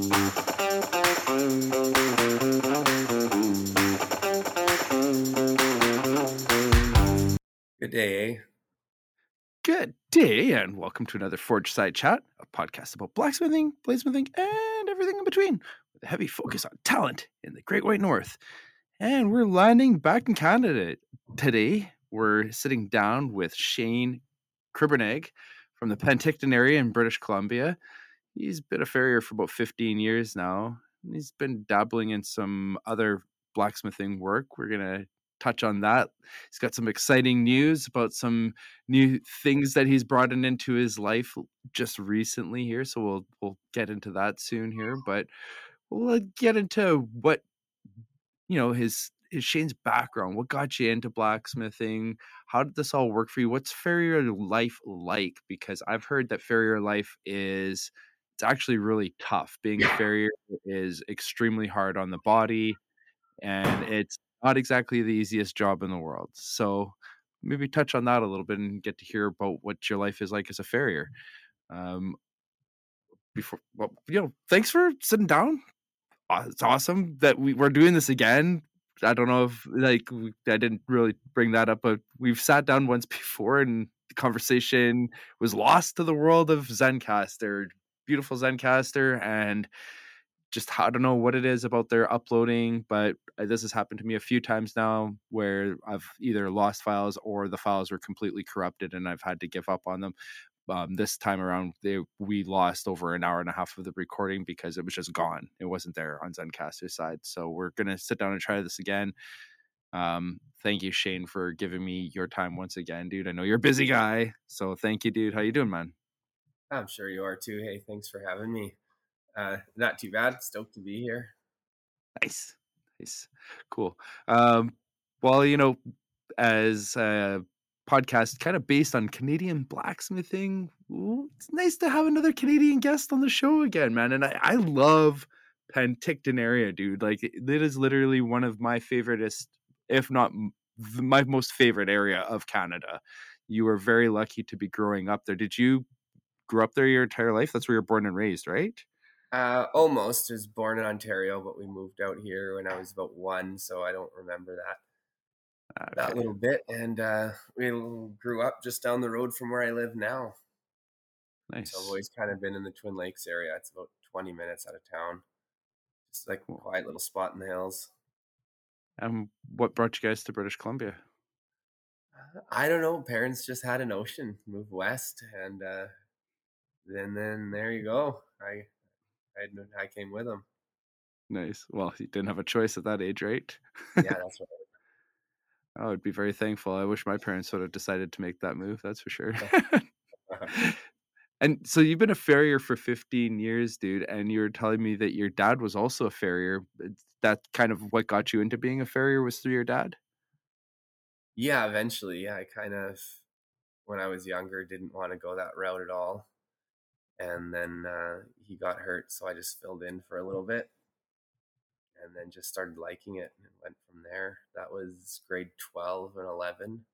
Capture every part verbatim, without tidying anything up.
Good day, eh? Good day, and welcome to another Forge Side Chat, a podcast about blacksmithing, bladesmithing, and everything in between, with a heavy focus on talent in the Great White North. And we're landing back in Canada today. We're sitting down with Shane Kribbernegg from the Penticton area in British Columbia. He's been a farrier for about fifteen years now. And he's been dabbling in some other blacksmithing work. We're going to touch on that. He's got some exciting news about some new things that he's brought in into his life just recently here. So we'll we'll get into that soon here. But we'll get into what, you know, his his Shane's background. What got you into blacksmithing? How did this all work for you? What's farrier life like? Because I've heard that farrier life is it's actually really tough. Being a farrier is extremely hard on the body, and it's not exactly the easiest job in the world. So maybe touch on that a little bit and get to hear about what your life is like as a farrier. Um, before, well, you know, thanks for sitting down. Uh, It's awesome that we, we're doing this again. I don't know if like we, I didn't really bring that up, but we've sat down once before and the conversation was lost to the world of Zencaster, beautiful Zencaster, and just I don't know what it is about their uploading, but uh, this has happened to me a few times now where I've either lost files or the files were completely corrupted and I've had to give up on them. Um, this time around, they we lost over an hour and a half of the recording because it was just gone. It wasn't there on Zencaster's side. So we're gonna sit down and try this again. Um, thank you, Shane, for giving me your time once again, dude. I know you're a busy guy, so thank you, dude. How you doing, man? I'm sure you are too. Hey, thanks for having me. Uh, not too bad. Stoked to be here. Nice, nice, cool. Um, well, you know, as a podcast kind of based on Canadian blacksmithing, ooh, it's nice to have another Canadian guest on the show again, man. And I, I love Penticton area, dude. Like it is literally one of my favoriteest, if not m- th- my most favorite area of Canada. You were very lucky to be growing up there. Did you grow up there your entire life? That's where you're born and raised, right? Uh, almost was born in Ontario, but we moved out here when I was about one, so I don't remember that that Okay, little bit. And uh, we grew up just down the road from where I live now. So I've nice. always kind of been in the Twin Lakes area. It's about twenty minutes out of town, just like a Cool. quiet little spot in the hills. And what brought you guys to British Columbia? I don't know. Parents just had a notion, move west, and uh, then then there you go. I I, I came with them. Nice. Well, you didn't have a choice at that age, right? Yeah, that's I would be very thankful. I wish my parents would have decided to make that move, that's for sure. right. And so you've been a farrier for fifteen years, dude, and you're telling me that your dad was also a farrier. It's- That kind of what got you into being a farrier was through your dad? Yeah, eventually. Yeah, I kind of, when I was younger, didn't want to go that route at all. And then uh, he got hurt, so I just filled in for a little bit and then just started liking it and went from there. That was grade twelve and eleven.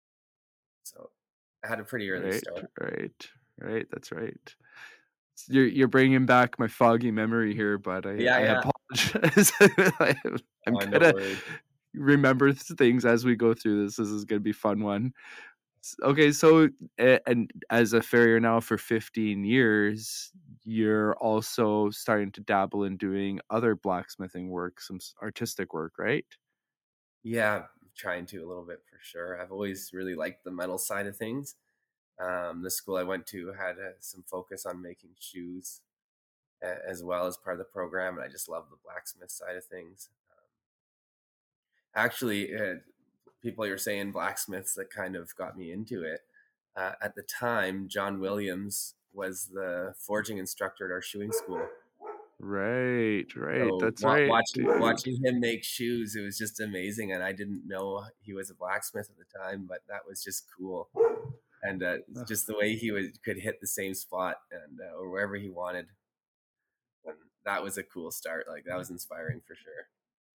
So I had a pretty early Right, start. right, right. That's right. You're you're bringing back my foggy memory here, but I Yeah, I yeah. apologize. I, I'm Oh, no gonna worries. remember things as we go through this. This is gonna be a fun one. S- Okay, so a- and as a farrier now for fifteen years, you're also starting to dabble in doing other blacksmithing work, some s- artistic work, right? Yeah, trying to a little bit for sure. I've always really liked the metal side of things. Um, the school I went to had uh, some focus on making shoes a- as well as part of the program, and I just love the blacksmith side of things. Actually, uh, people are saying blacksmiths that kind of got me into it. Uh, at the time, John Williams was the forging instructor at our shoeing school. Right, right. So That's wa- right, watching dude. watching him make shoes, it was just amazing. And I didn't know he was a blacksmith at the time, but that was just cool. And uh, Ugh. just the way he would could hit the same spot and uh, or wherever he wanted, and that was a cool start. Like that was inspiring for sure.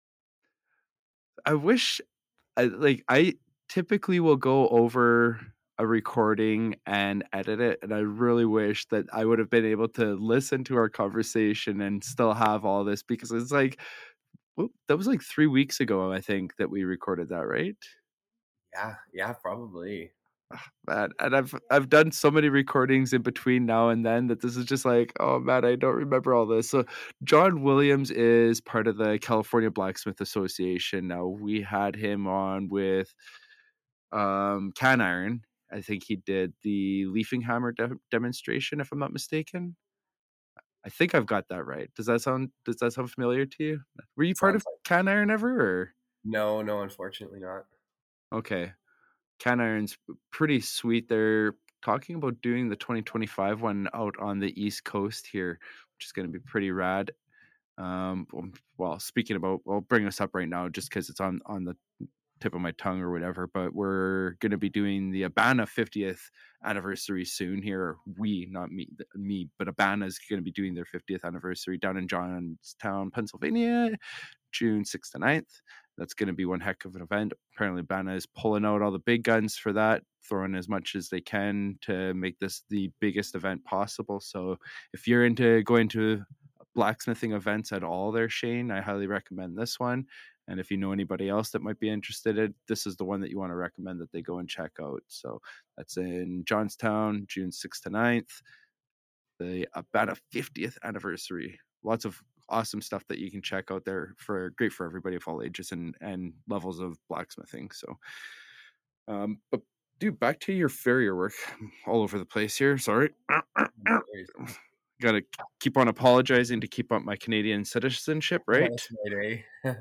I wish I like I typically will go over a recording and edit it, and I really wish that I would have been able to listen to our conversation and still have all this because it's like, whoop, that was like three weeks ago, I think, that we recorded that, right? Yeah, yeah, probably. Man, and I've I've done so many recordings in between now and then that this is just like, oh man, I don't remember all this. So John Williams is part of the California Blacksmith Association. Now we had him on with um Can Iron. I think he did the leafing hammer de- demonstration, if I'm not mistaken. I think I've got that right. Does that sound does that sound familiar to you? Were you part Sounds of like Can Iron ever or no, no, unfortunately not. okay. Can Iron's pretty sweet. They're talking about doing the twenty twenty-five one out on the East Coast here, which is going to be pretty rad. Um, um, well, speaking about, I'll bring us up right now just because it's on on the tip of my tongue or whatever. But we're going to be doing the Abana fiftieth anniversary soon here. We, not me, me, but Abana is going to be doing their fiftieth anniversary down in Johnstown, Pennsylvania, June sixth to ninth. That's going to be one heck of an event. Apparently, Bana is pulling out all the big guns for that, throwing as much as they can to make this the biggest event possible. So, if you're into going to blacksmithing events at all there, Shane, I highly recommend this one. And if you know anybody else that might be interested in, this is the one that you want to recommend that they go and check out. So that's in Johnstown, June sixth to ninth, the about a fiftieth anniversary. Lots of awesome stuff that you can check out there for great for everybody of all ages and and levels of blacksmithing. So um but dude, back to your farrier work. I'm all over the place here. Sorry. No worries. Gotta keep on apologizing to keep up my Canadian citizenship, right? That's right, eh?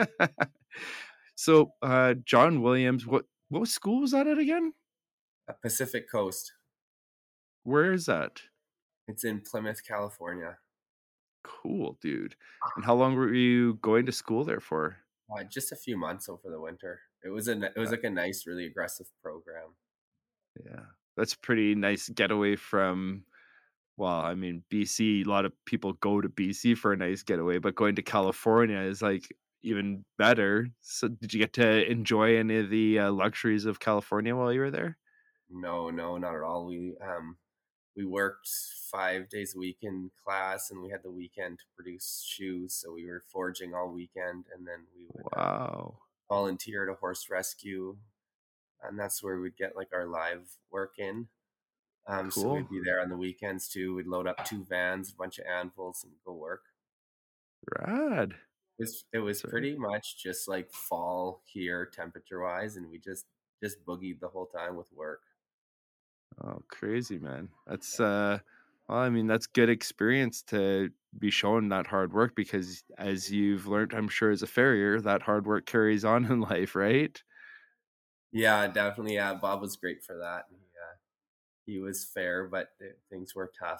So uh John Williams, what what school was that at again? Uh, Pacific Coast. Where is that? It's in Plymouth, California. Cool, dude. And how long were you going to school there for? Uh, just a few months over the winter. It was a n- it was Uh, like a nice, really aggressive program. yeah. That's a pretty nice getaway from, well, I mean, B C, a lot of people go to B C for a nice getaway, but going to California is like even better. So did you get to enjoy any of the uh, luxuries of California while you were there? No, no, not at all. We um we worked five days a week in class, and we had the weekend to produce shoes. So we were forging all weekend, and then we would uh, Wow. volunteer at a horse rescue, and that's where we'd get like our live work in. Um, so Cool. we'd be there on the weekends too. We'd load up two vans, a bunch of anvils, and go work. Rad. It was it was So, pretty much just like fall here temperature wise, and we just just boogied the whole time with work. oh, crazy, man. That's uh well, I mean, that's good experience to be shown that hard work because as you've learned, I'm sure as a farrier, that hard work carries on in life, right? Yeah, definitely. Yeah, Bob was great for that. He, uh, he was fair, but th- things were tough.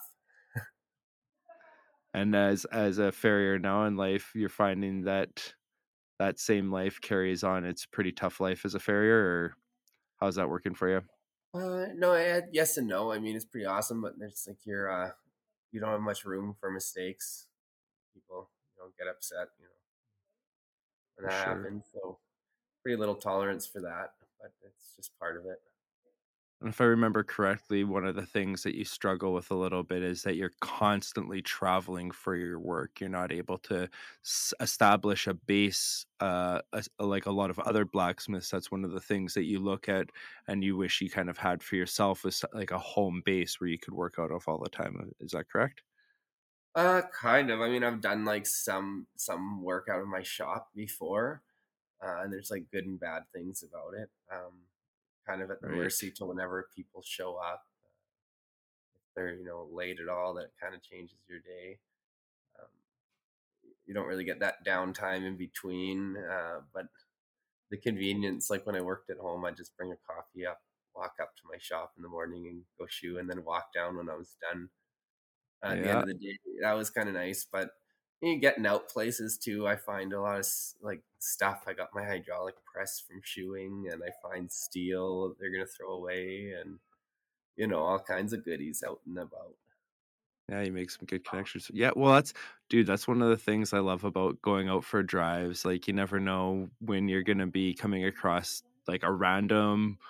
And as as a farrier now in life, you're finding that that same life carries on. It's pretty tough life as a farrier, or how's that working for you? Uh, no, I, yes and no. I mean, it's pretty awesome, but there's like you're uh, you don't have much room for mistakes. People, you know, get upset, you know, when For that sure. happens. So pretty little tolerance for that, but it's just part of it. And if I remember correctly, one of the things that you struggle with a little bit is that you're constantly traveling for your work. You're not able to s- establish a base, uh, as- like a lot of other blacksmiths. That's one of the things that you look at and you wish you kind of had for yourself is like a home base where you could work out of all the time. Is that correct? Uh, kind of. I mean, I've done like some some work out of my shop before, uh, and there's like good and bad things about it. Um, kind of at the Right. mercy to whenever people show up. If they're you know late at all, that kind of changes your day. Um, you don't really get that downtime in between, uh, but the convenience, like when I worked at home, I'd just bring a coffee up, walk up to my shop in the morning and go shoe, and then walk down when I was done. Uh, at the end Yeah. of the day, that was kind of nice. But you know, getting out places too, I find a lot of like stuff. I got my hydraulic press from shoeing, and I find steel they're gonna throw away, and you know all kinds of goodies out and about. Yeah, you make some good connections. Yeah, well, that's dude, that's one of the things I love about going out for drives. Like you never know when you're gonna be coming across like a random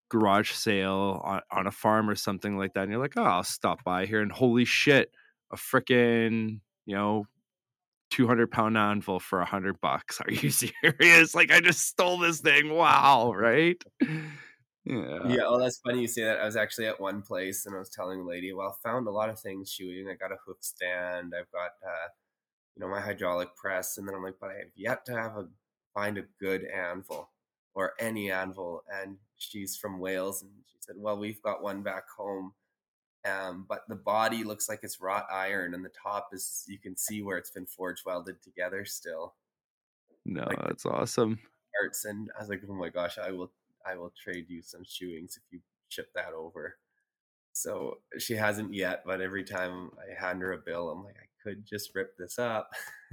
garage sale on, on a farm or something like that, and you're like, oh, I'll stop by here, and holy shit, a freaking, you know, two hundred pound anvil for a hundred bucks. Are you serious? Like, I just stole this thing. Wow. Right. Yeah. Yeah, oh, that's funny you say that. I was actually at one place and I was telling a lady, well, I found a lot of things shooting. I got a hook stand. I've got, uh, you know, my hydraulic press. And then I'm like, but I have yet to have a find a good anvil or any anvil. And she's from Wales. And she said, well, we've got one back home. Um, but the body looks like it's wrought iron and the top is, you can see where it's been forge welded together still. No, Like the that's awesome. parts. And I was like, oh my gosh, I will, I will trade you some shoeings if you ship that over. So she hasn't yet, but every time I hand her a bill, I'm like, I could just rip this up.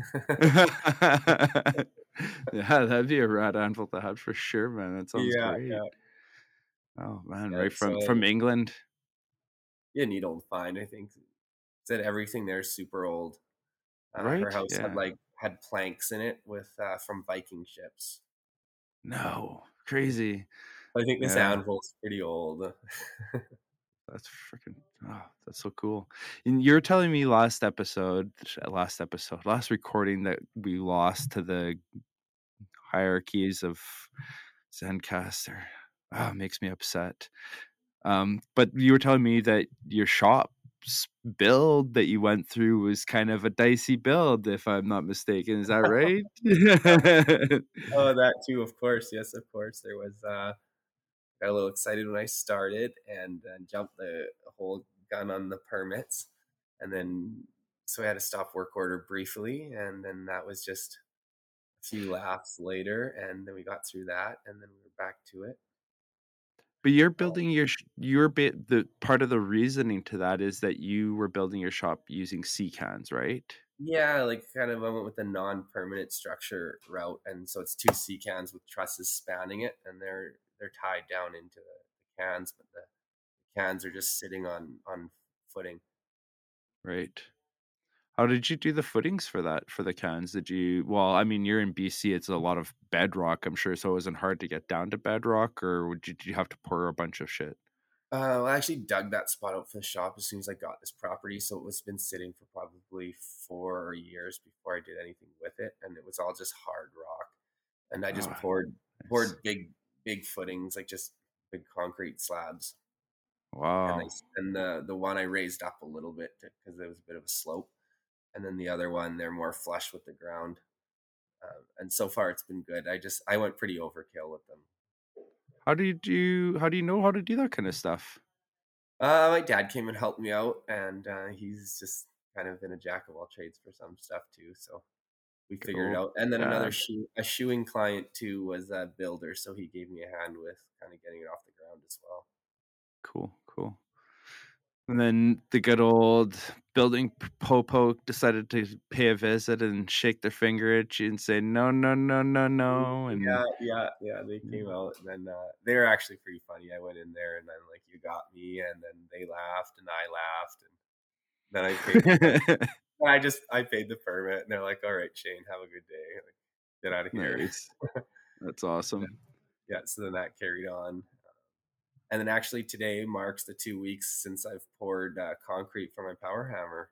Yeah, that'd be a rad anvil to have for sure, man. That sounds Yeah, great. yeah, Oh man, yeah. right from So from England. yeah, neat old find. I think said everything there is super old. Uh, her Right? house had Yeah. like had planks in it with uh, from Viking ships. No. Crazy. I think this Yeah. anvil's pretty old. That's freaking oh, that's so cool. And you're telling me last episode, last episode, last recording that we lost to the hierarchies of Zencaster. Oh, it makes me upset. Um, but you were telling me that your shop's build that you went through was kind of a dicey build, if I'm not mistaken. Is that right? Oh, that too, of course. Yes, of course. There was uh got a little excited when I started and uh, jumped the whole gun on the permits. And then, so I had to stop work order briefly. And then that was just a few laughs later. And then we got through that. And then we were back to it. But you're Um, building your sh- your bit. The part of the reasoning to that is that you were building your shop using C cans, right? yeah, like kind of I went with the non permanent structure route. And so it's two C cans with trusses spanning it. And they're, they're tied down into the cans, but the cans are just sitting on, on footing. Right. How did you do the footings for that for the cans? Did you? Well, I mean, you're in B C. It's a lot of bedrock, I'm sure. So it wasn't hard to get down to bedrock, or would you, did you have to pour a bunch of shit? Uh, I actually dug that spot out for the shop as soon as I got this property, so it was been sitting for probably four years before I did anything with it, and it was all just hard rock. And I just Oh, poured nice. poured big big footings, like just big concrete slabs, and I Wow. and the the one I raised up a little bit because there was a bit of a slope, and then the other one they're more flush with the ground. Um, and so far it's been good. I just I went pretty overkill with them. How do you do? How do you know how to do that kind of stuff? Uh, my dad came and helped me out, and uh, he's just kind of been a jack of all trades for some stuff too. So we Good figured it old out. And then another dad. shoe, a shoeing client too was a builder, so he gave me a hand with kind of getting it off the ground as well. Cool, cool. And then the good old building p- popo decided to pay a visit and shake their finger at you and say no, no, no, no, no. And Yeah, yeah, yeah. They came out, and then uh, they were actually pretty funny. I went in there, and then like, "You got me," and then they laughed, and I laughed, and then I paid the permit. I just I paid the permit, and they're like, "All right, Shane, have a good day. Like, get out of here." Nice. That's awesome. Yeah, so then that carried on. And then actually today marks the two weeks since I've poured uh, concrete for my power hammer.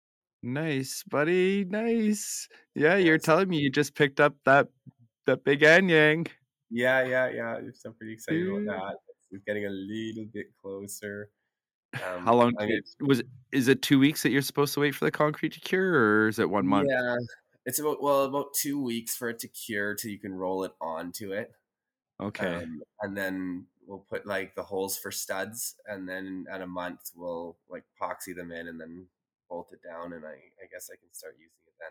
Nice, buddy. Nice. Yeah, Yeah, you're so telling me you just picked up that that big Anyang. yeah, yeah, yeah. So I'm pretty excited about Dude. that. It's getting a little bit closer. How Um, long I'm gonna, it was it is it two weeks that you're supposed to wait for the concrete to cure, or is it one month? yeah, it's about well about two weeks for it to cure till you can roll it onto it. Okay. Um, and then we'll put like the holes for studs, and then at a month we'll like epoxy them in and then bolt it down. And I, I guess I can start using it then.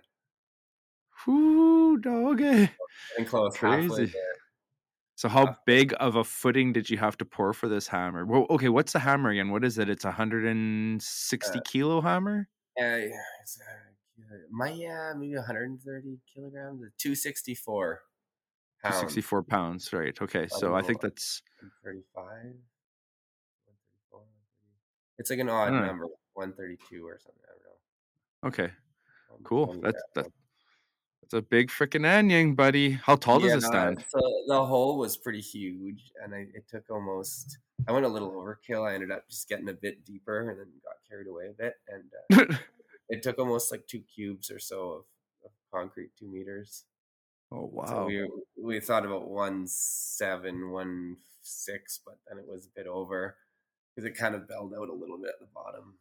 Whoo, doggy. Getting close, halfway Crazy. there. So how Halfway. big of a footing did you have to pour for this hammer? Well, okay, what's the hammer again? What is it? It's a hundred and sixty Uh, kilo hammer? Yeah, yeah, it's, uh, my yeah, maybe one hundred thirty kilograms, two sixty-four Two pounds. sixty-four pounds, right? Okay, I don't so I know, think that's one thirty-five, one thirty-four. It's like an I odd don't know. number, one thirty-two or something. I don't know. Okay, Um, cool. twenty That's that grams. It's a big freaking onion, buddy. How tall does Yeah, it stand? so the hole was pretty huge, and I it took almost I went a little overkill. I ended up just getting a bit deeper and then got carried away a bit, and uh, it took almost like two cubes or so of, of concrete, two meters. Oh So wow. we we thought about one seven, one six, but then it was a bit over because it kind of belled out a little bit at the bottom.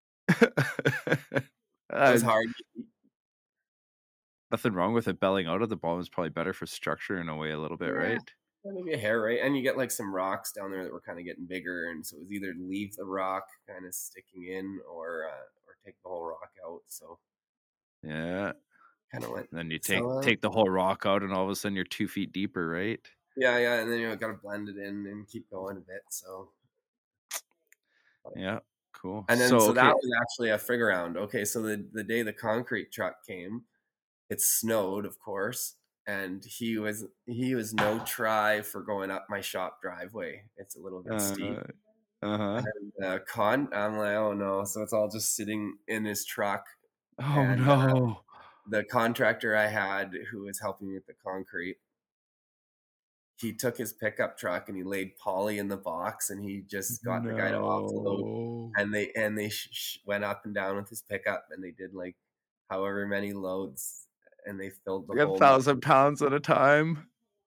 It uh, was hard. Nothing wrong with it belling out of the bottom. Is probably better for structure in a way, a little bit, Yeah, right? maybe a hair, right? And you get like some rocks down there that were kind of getting bigger, and so it was either leave the rock kind of sticking in, or uh, or take the whole rock out. So Yeah. kind of went. And then you take So uh, take the whole rock out, and all of a sudden you're two feet deeper, right? yeah, yeah, and then you know, got to blend it in and keep going a bit. So Yeah. Cool. and then So so that okay. was actually a figure round. Okay, so the the day the concrete truck came, it snowed, of course, and he was he was no try for going up my shop driveway. It's a little bit steep. Uh. Uh huh. And uh, con, I'm like, oh no! So it's all just sitting in his truck, Oh and uh, no. the contractor I had who was helping me with the concrete, he took his pickup truck and he laid Polly in the box, and he just got the guy to offload, No. and they and they sh- sh- went up and down with his pickup, and they did like however many loads, and they filled the Like a whole muck. thousand pounds at a time.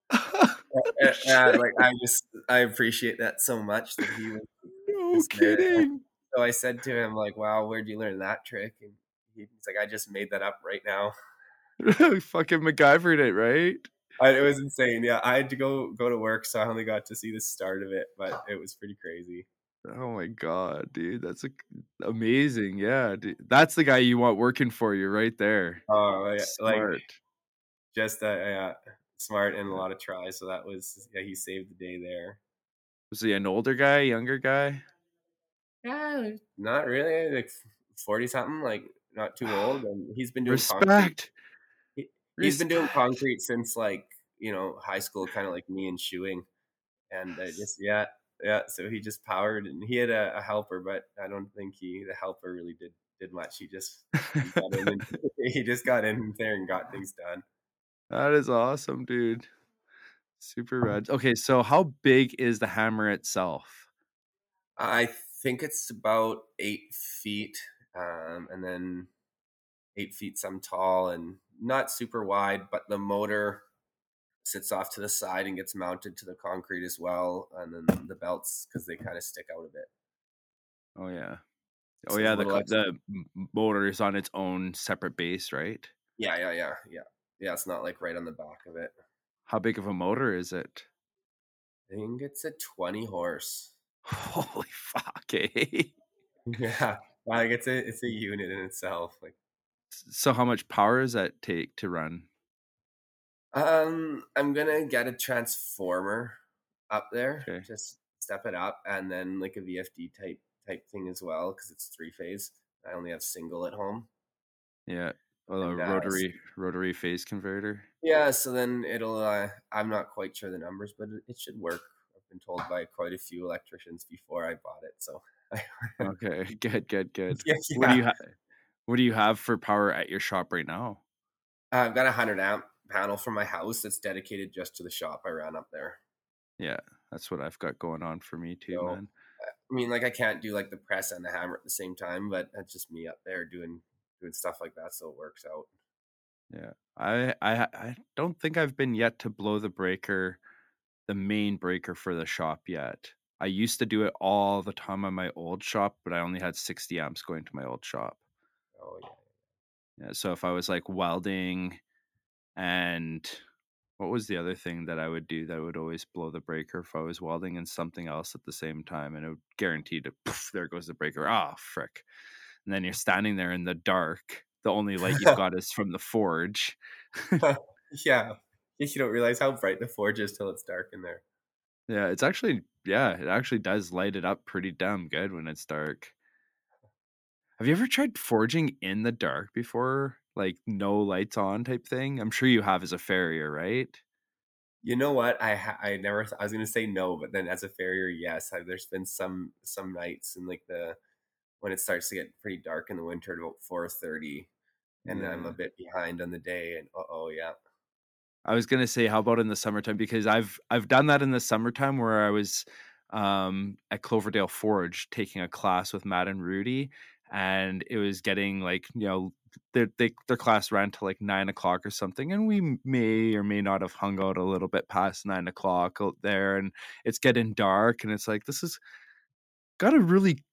Uh, uh, like I just I appreciate that so much that he was No just there. kidding. So I said to him like, "Wow, where'd you learn that trick?" And he's like, "I just made that up right now." Fucking MacGyvered it, right? I, it was insane. Yeah, I had to go go to work, so I only got to see the start of it, but it was pretty crazy. Oh my god, dude, that's a, amazing. Yeah, dude. That's the guy you want working for you right there. Oh, yeah, like Smart. just uh, yeah, smart and a lot of tries. So that was yeah, he saved the day there. Was he an older guy, younger guy? Yeah, not really. Like forty something, like not too old, and he's been doing concrete. Respect. He, he's been doing Respect. concrete since like you know high school, kind of like me and shoeing. And uh, just yeah, yeah. So he just powered, and he had a, a helper, but I don't think he the helper really did did much. He just he got in and he just got in there and got things done. That is awesome, dude. Super rad. Okay, so how big is the hammer itself? I think it's about eight feet, um, and then eight feet some tall, and not super wide. But the motor sits off to the side and gets mounted to the concrete as well, and then the belts because they kind of stick out a bit. Oh yeah. Oh So there's yeah, a the little co- extra. the m- motor is on its own separate base, right? Yeah, yeah, yeah, yeah, yeah. It's not like right on the back of it. How big of a motor is it? I think it's a twenty horse. Holy fuck, eh? Yeah, like it's a it's a unit in itself. Like, So how much power does that take to run? um, I'm gonna get a transformer up there, Okay. just step it up, and then like a V F D type type thing as well because it's three phase. I only have single at home, Yeah. Well, a and uh, s- rotary rotary phase converter. yeah, so then it'll. Uh, I'm not quite sure the numbers, but it, it should work. I've been told by quite a few electricians before I bought it, so Okay. Good, good, good. yeah, What do yeah. you have what do you have for power at your shop right now? I've got a hundred amp panel from my house that's dedicated just to the shop I ran up there. Yeah, that's what I've got going on for me too, So man. I mean, like I can't do like the press and the hammer at the same time, but that's just me up there doing doing stuff like that, so it works out. Yeah. I I I don't think I've been yet to blow the breaker, the main breaker for the shop yet. I used to do it all the time on my old shop, but I only had sixty amps going to my old shop. Oh yeah. Yeah, so if I was like welding and what was the other thing that I would do that would always blow the breaker if I was welding and something else at the same time, and it would guarantee to poof, there goes the breaker. Ah, frick. And then you're standing there in the dark. The only light you've got is from the forge. Yeah. You don't realize how bright the forge is till it's dark in there. Yeah, it's actually yeah, it actually does light it up pretty damn good when it's dark. Have you ever tried forging in the dark before? Like no lights on type thing? I'm sure you have as a farrier, right? You know what? I ha- I never th- I was gonna say no, but then as a farrier, yes. I, there's been some some nights in like the when it starts to get pretty dark in the winter at about four thirty. and I'm a Yeah. bit behind on the day, and uh-oh, yeah. I was gonna say, how about in the summertime? Because I've I've done that in the summertime where I was um, at Cloverdale Forge taking a class with Matt and Rudy, and it was getting like you know their they, their class ran to like nine o'clock or something, and we m- may or may not have hung out a little bit past nine o'clock out there, and it's getting dark, and it's like this has got a really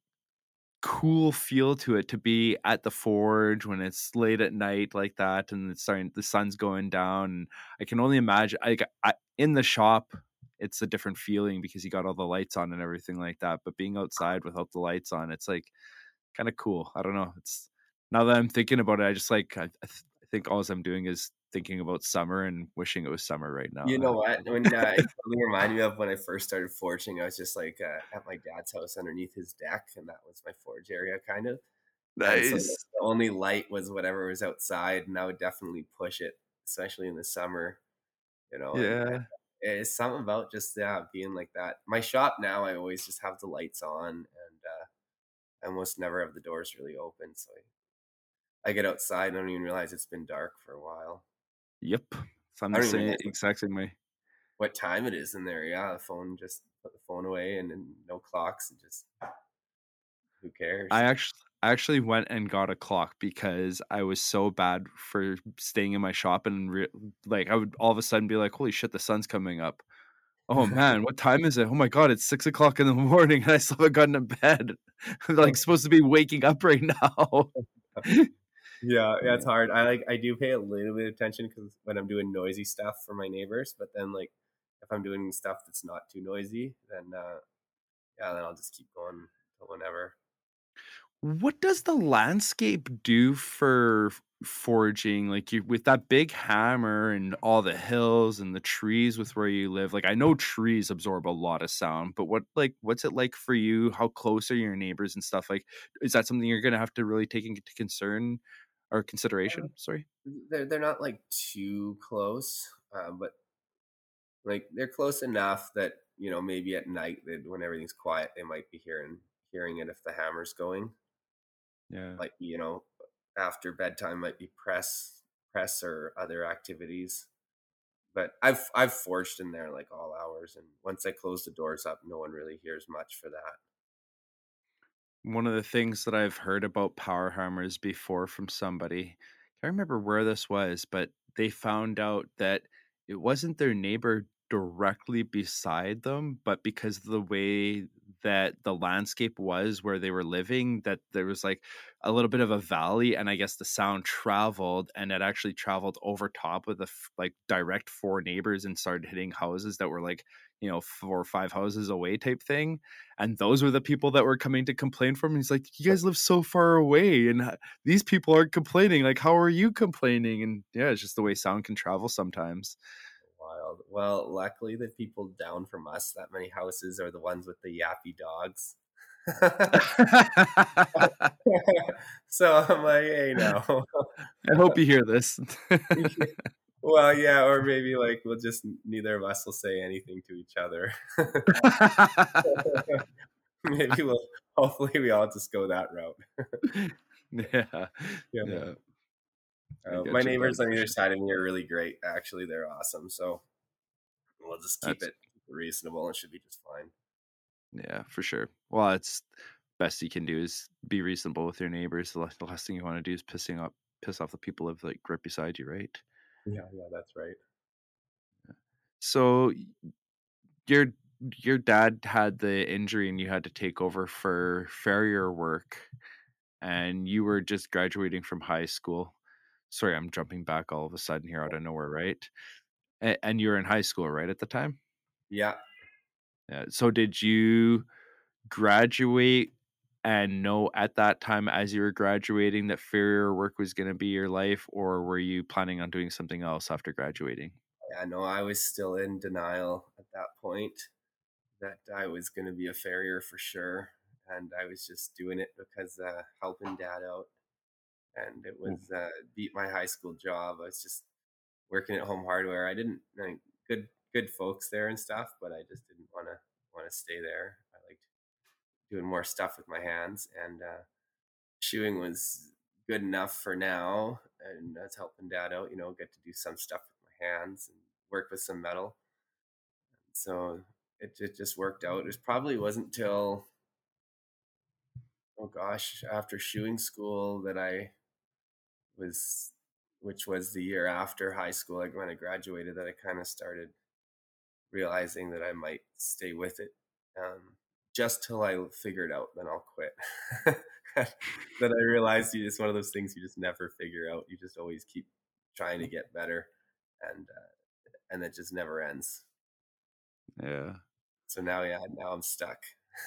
cool feel to it to be at the forge when it's late at night like that and it's starting the sun's going down and I can only imagine like I, in the shop it's a different feeling because you got all the lights on and everything like that, but being outside without the lights on it's like kind of cool. I don't know, it's now that I'm thinking about it I just like i, I, th- I think all I'm doing is thinking about summer and wishing it was summer right now. You know what? When uh, it totally reminded me of when I first started forging, I was just like uh, at my dad's house underneath his deck, and that was my forge area, kind of. And so the Nice. the only light was whatever was outside, and I would definitely push it, especially in the summer, you know. And I, Yeah. it's something about just yeah being like that. My shop now, I always just have the lights on, and uh, I almost never have the doors really open, so I, I get outside and I don't even realize it's been dark for a while. Yep. So I'm I the don't even same realize what, exact same way. what time it is in there. Yeah, the phone just put the phone away, and then no clocks, and just who I cares? actually I actually went and got a clock because I was so bad for staying in my shop and re- like I would all of a sudden be like, "Holy shit, the sun's coming up! Oh man, what time is it? Oh my god, it's six o'clock in the morning and I still haven't gotten to bed. I'm like supposed to be waking up right now." Yeah, yeah, it's Yeah. hard. I like I do pay a little bit of attention because when I'm doing noisy stuff for my neighbors, but then like if I'm doing stuff that's not too noisy, then uh yeah, then I'll just keep going till whenever. What does the landscape do for f- foraging? Like you with that big hammer and all the hills and the trees with where you live. Like I know trees absorb a lot of sound, but what like what's it like for you? How close are your neighbors and stuff? Like is that something you're gonna have to really take into concern or Uh, consideration? Sorry. They're they're not like too close, uh, but like they're close enough that you know maybe at night that when everything's quiet, they might be hearing hearing it if the hammer's going. Yeah. Like you know after bedtime might be press press or other activities. But I've I've forged in there like all hours, and once I close the doors up, no one really hears much for that. One of the things that I've heard about power hammers before from somebody, can't remember where this was, but they found out that it wasn't their neighbor directly beside them, but because of the way that the landscape was where they were living, that there was like a little bit of a valley, and I guess the sound traveled, and it actually traveled over top of the f- like direct four neighbors and started hitting houses that were like you know four or five houses away type thing, and those were the people that were coming to complain from him. He's like, "You guys live so far away, and h- these people aren't complaining. Like, how are you complaining?" And yeah, it's just the way sound can travel sometimes. Wild. Well, luckily the people down from us, that many houses, are the ones with the yappy dogs. I So I'm like, hey, no. hope you hear this. Well, yeah, or maybe like we'll just neither of us will say anything to each other. Maybe we'll hopefully we all just go that route. Yeah, Yeah. yeah, I Uh, my get you there neighbors on for either sure. side of me are really great. Actually, they're awesome. So we'll just keep That's it reasonable and should be just fine. yeah, for sure. Well, it's best you can do is be reasonable with your neighbors. The last, the last thing you want to do is pissing up, piss off the people that live like right beside you, right? Yeah, yeah, that's right. So your your dad had the injury and you had to take over for farrier work and you were just graduating from high school. Sorry, I'm jumping back all of a sudden here out of nowhere, right? And, and you were in high school, right, at the time? Yeah, Yeah. So did you graduate and know at that time as you were graduating that farrier work was going to be your life, or were you planning on doing something else after graduating? I know I was still in denial at that point that I was going to be a farrier for sure. And I was just doing it because uh, helping dad out. And it W- was uh, beat my high school job. I was just working at Home Hardware. I didn't like good good folks there and stuff, but I just didn't want to want to stay there. I liked doing more stuff with my hands, and uh, shoeing was good enough for now, and that's helping dad out. You know, get to do some stuff with my hands and work with some metal. So it, it just worked out. It probably wasn't till, oh gosh, after shoeing school that I was, which was the year after high school, like when I graduated, that I kind of started realizing that I might stay with it. Um, just till I figure it out, then I'll quit. Then I realized you just one of those things you just never figure out. You just always keep trying to get better, and uh, and it just never ends. Yeah. So now, yeah, now I'm stuck.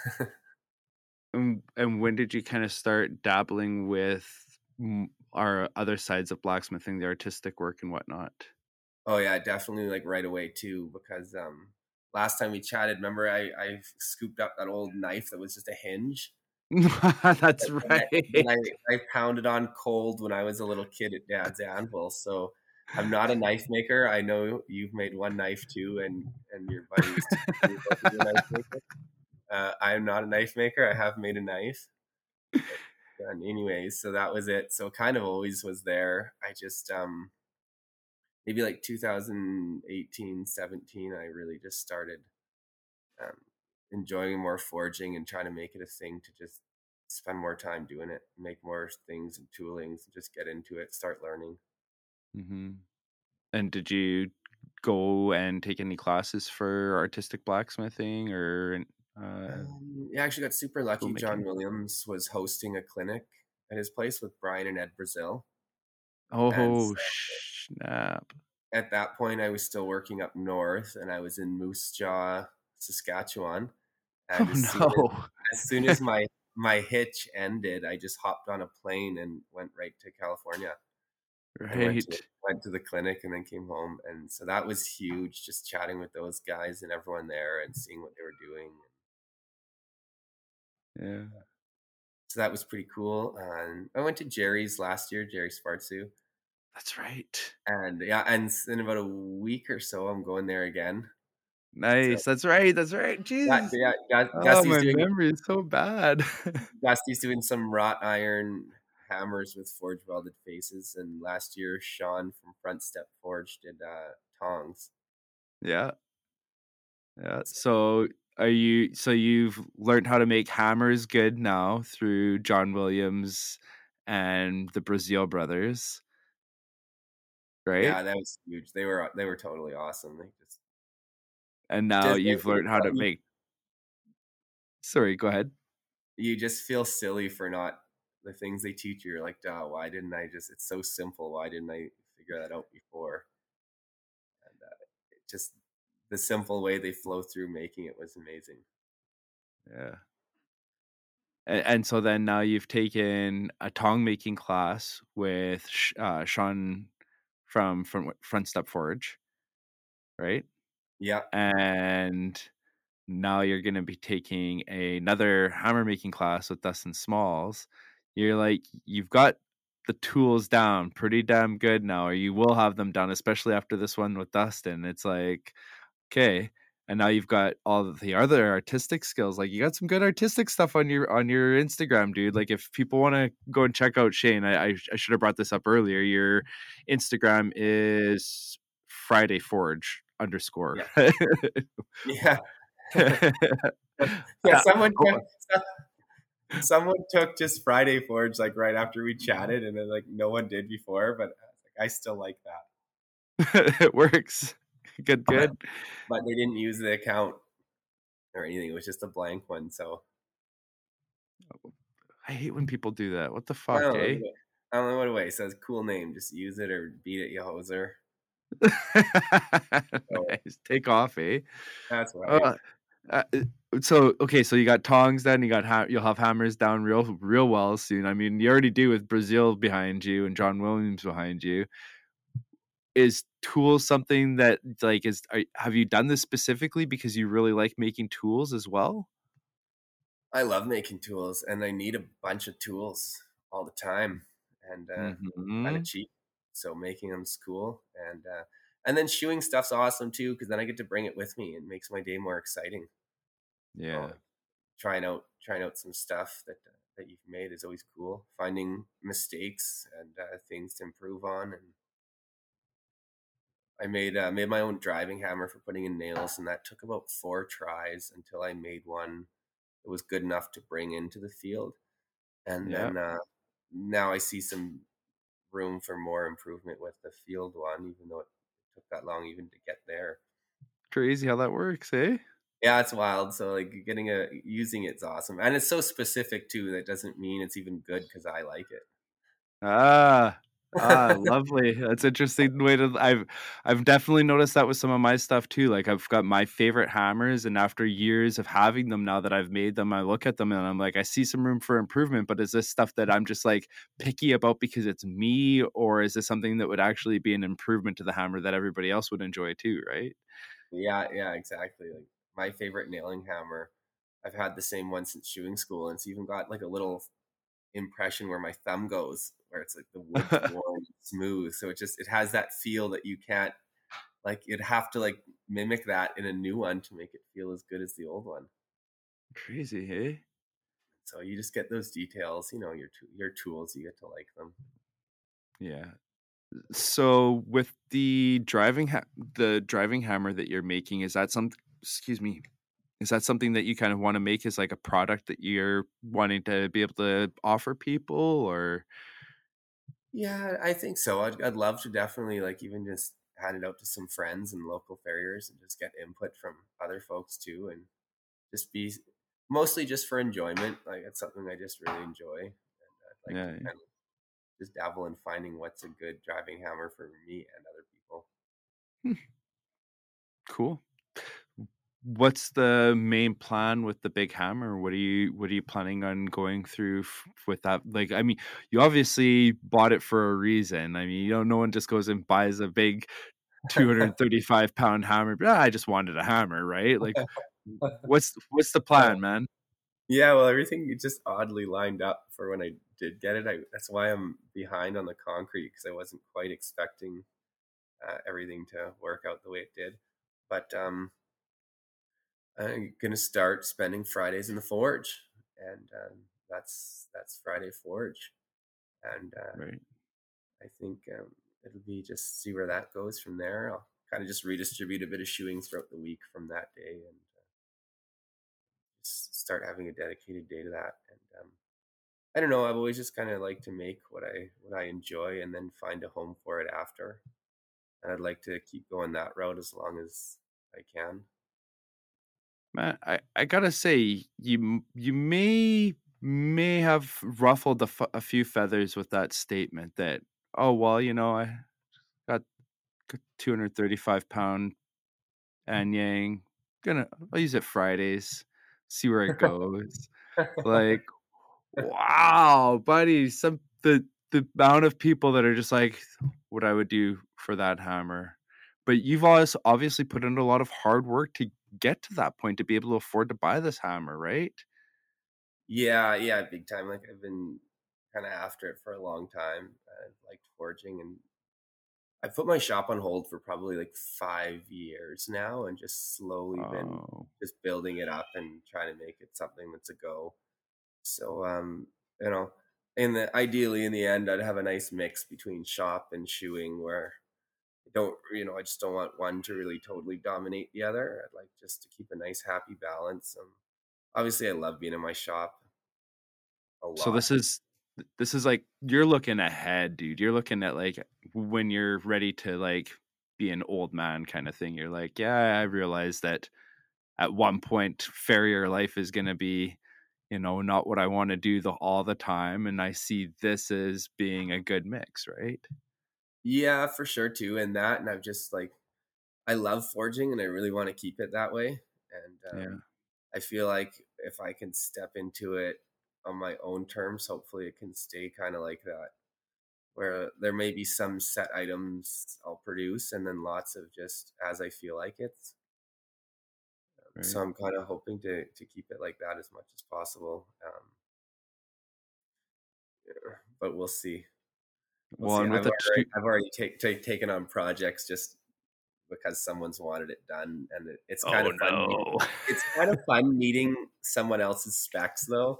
And, and when did you kind of start dabbling with mm, our other sides of blacksmithing, the artistic work and whatnot? Oh yeah, definitely like right away too, because um last time we chatted, remember I I scooped up that old knife that was just a hinge. That's And I, right. and I, I pounded on cold when I was a little kid at Dad's anvil. So I'm not a knife maker. I know you've made one knife too, and and your buddy was teaching you about to be a knife maker. Uh, I am not a knife maker. I have made a knife, but um, anyways, so that was it. So kind of always was there. I just um maybe like two thousand eighteen, seventeen, I really just started um, enjoying more forging and trying to make it a thing to just spend more time doing it, make more things and toolings, and just get into it, start learning. hmm And did you go and take any classes for artistic blacksmithing or uh, Um, yeah, I actually got super tool lucky. John making? Williams was hosting a clinic at his place with Brian and Ed Brazil. And Oh, so snap. at that point, I was still working up north and I was in Moose Jaw, Saskatchewan. And Oh, as soon as, no. as soon as my my hitch ended, I just hopped on a plane and went right to California and went to Right. went to the clinic and then came home. And so that was huge, just chatting with those guys and everyone there and seeing what they were doing. Yeah. So that was pretty cool. And I went to Jerry's last year, Jerry Spartsu. That's right. And yeah, and in about a week or so, I'm going there again. So Nice. That's right. That's right. yeah, Jeez. yeah, Gu- Oh, Gusty's my doing memory is so bad. Gusty's doing some wrought iron hammers with forge welded faces, and last year Sean from Front Step Forge did uh, tongs. Yeah. Yeah. So, So are you so you've learned how to make hammers good now through John Williams and the Brazil brothers, right? yeah, that was huge. They were they were totally awesome. They just And now just you've learned how to you, make Sorry, go ahead. you just feel silly for not the things they teach you. You're like, duh, why didn't I just? It's so simple. Why didn't I figure that out before? And uh, it just the simple way they flow through making it was amazing. Yeah. And, and so then now you've taken a tong making class with Sh- uh, Sean from from Front Step Forge, right? Yeah, And now you're going to be taking another hammer making class with Dustin Smalls. You're like, you've got the tools down pretty damn good now, or you will have them down, especially after this one with Dustin. It's like, okay. And now you've got all of the other artistic skills. Like you got some good artistic stuff on your on your Instagram, dude. Like if people want to go and check out Shane, I, I I should have brought this up earlier. Your Instagram is Friday Forge underscore. yeah, yeah. Yeah, someone someone took just Friday Forge like right after we chatted, and then like no one did before, but I, was like, I still like that. It works. Good, But good. but they didn't use the account or anything. It was just a blank one. So I hate when people do that. What the I fuck, don't know. eh? I don't know what way. It says cool name. Just use it or beat it, you hoser. So Nice. Take off, eh? that's right. Uh, uh, so okay, so you got tongs, then you got ha- you'll have hammers down real real well soon. I mean, you already do with Brazil behind you and John Williams behind you. Is tools something that like is are, have you done this specifically because you really like making tools as well? I love making tools, and I need a bunch of tools all the time, and uh, kind of Hmm. cheap. So making them's cool, and uh, and then shoeing stuff's awesome too, because then I get to bring it with me. It makes my day more exciting. You know, Yeah. like trying out trying out some stuff that uh, that you've made is always cool. Finding mistakes and uh, things to improve on. And I made uh, made my own driving hammer for putting in nails, and that took about four tries until I made one that was good enough to bring into the field. And Yeah. then uh, now I see some room for more improvement with the field one, even though it took that long even to get there. Crazy how that works, eh? Yeah, it's wild. So like getting a using it's awesome, and it's so specific too. That doesn't mean it's even good because I like Ah, ah, it. lovely. That's interesting way to I've I've definitely noticed that with some of my stuff too. Like I've got my favorite hammers, and after years of having them, now that I've made them, I look at them and I'm like, I see some room for improvement. But is this stuff that I'm just like picky about because it's me, or is this something that would actually be an improvement to the hammer that everybody else would enjoy too? Right? Yeah, yeah, exactly. Like my favorite nailing hammer, I've had the same one since shoeing school, and it's even got like a little impression where my thumb goes, where it's like the wood's worn and smooth. So it just it has that feel that you can't like you'd have to like mimic that in a new one to make it feel as good as the old one. Crazy, hey? So you just get those details, you know, your your tools, you get to like them. Yeah. So with the driving ha- the driving hammer that you're making, is that some excuse me, is that something that you kind of want to make as like a product that you're wanting to be able to offer people or Yeah, I think so. I'd, I'd love to definitely like even just hand it out to some friends and local farriers and just get input from other folks too, and just be mostly just for enjoyment. Like it's something I just really enjoy, and I'd like to yeah, kind of just dabble in finding what's a good driving hammer for me and other people. hmm, cool. What's the main plan with the big hammer? What are you what are you planning on going through f- with that? Like, I mean, you obviously bought it for a reason. I mean, you don't no one just goes and buys a big two hundred thirty-five pound hammer. "Ah, I just wanted a hammer," right? Like, what's what's the Uh, plan, man? yeah, well, everything just oddly lined up for when I did get it. I, that's why I'm behind on the concrete because I wasn't quite expecting uh, everything to work out the way it did. But um, I'm gonna start spending Fridays in the forge, and um, that's that's Friday Forge, and uh, Right. I think um, it'll be just see where that goes from there. I'll kind of just redistribute a bit of shoeing throughout the week from that day, and uh, just start having a dedicated day to that. And um, I don't know. I've always just kind of like to make what I what I enjoy, and then find a home for it after. And I'd like to keep going that route as long as I can. Man, I I gotta say, you m you may may have ruffled a f a few feathers with that statement that, "Oh, well, you know, I got got two hundred thirty-five pound Anyang, gonna I'll use it Fridays, see where it goes." Like, wow, buddy, some the the amount of people that are just like, "What I would do for that hammer." But you've always obviously put in a lot of hard work to get to that point to be able to afford to buy this hammer, right? Yeah, yeah, big time. Like I've been kind of after it for a long time. I've liked forging, and I put my shop on hold for probably like five years now, and just slowly been Oh, just building it up and trying to make it something that's a go. So, um, you know, in the ideally in the end, I'd have a nice mix between shop and shoeing, where I don't, you know, I just don't want one to really totally dominate the other. I'd like just to keep a nice, happy balance. Um, obviously, I love being in my shop a so lot. this is this is like you're looking ahead, dude. You're looking at like when you're ready to like be an old man kind of thing. You're like, yeah, I realize that at one point farrier life is going to be, you know, not what I want to do the all the time, and I see this as being a good mix, right? Yeah, for sure too. And that, and I've just like I love forging, and I really want to keep it that way. And Yeah. um, I feel like if I can step into it on my own terms, hopefully it can stay kind of like that, where there may be some set items I'll produce, and then lots of just as I feel like it. Right. So I'm kind of hoping to to keep it like that as much as possible. Um, yeah, but we'll see. We'll Well, see. and with I've the already two I've already take, take, taken on projects just because someone's wanted it done, and it, it's kind oh of fun meeting. no. It's kind of fun meeting someone else's specs though,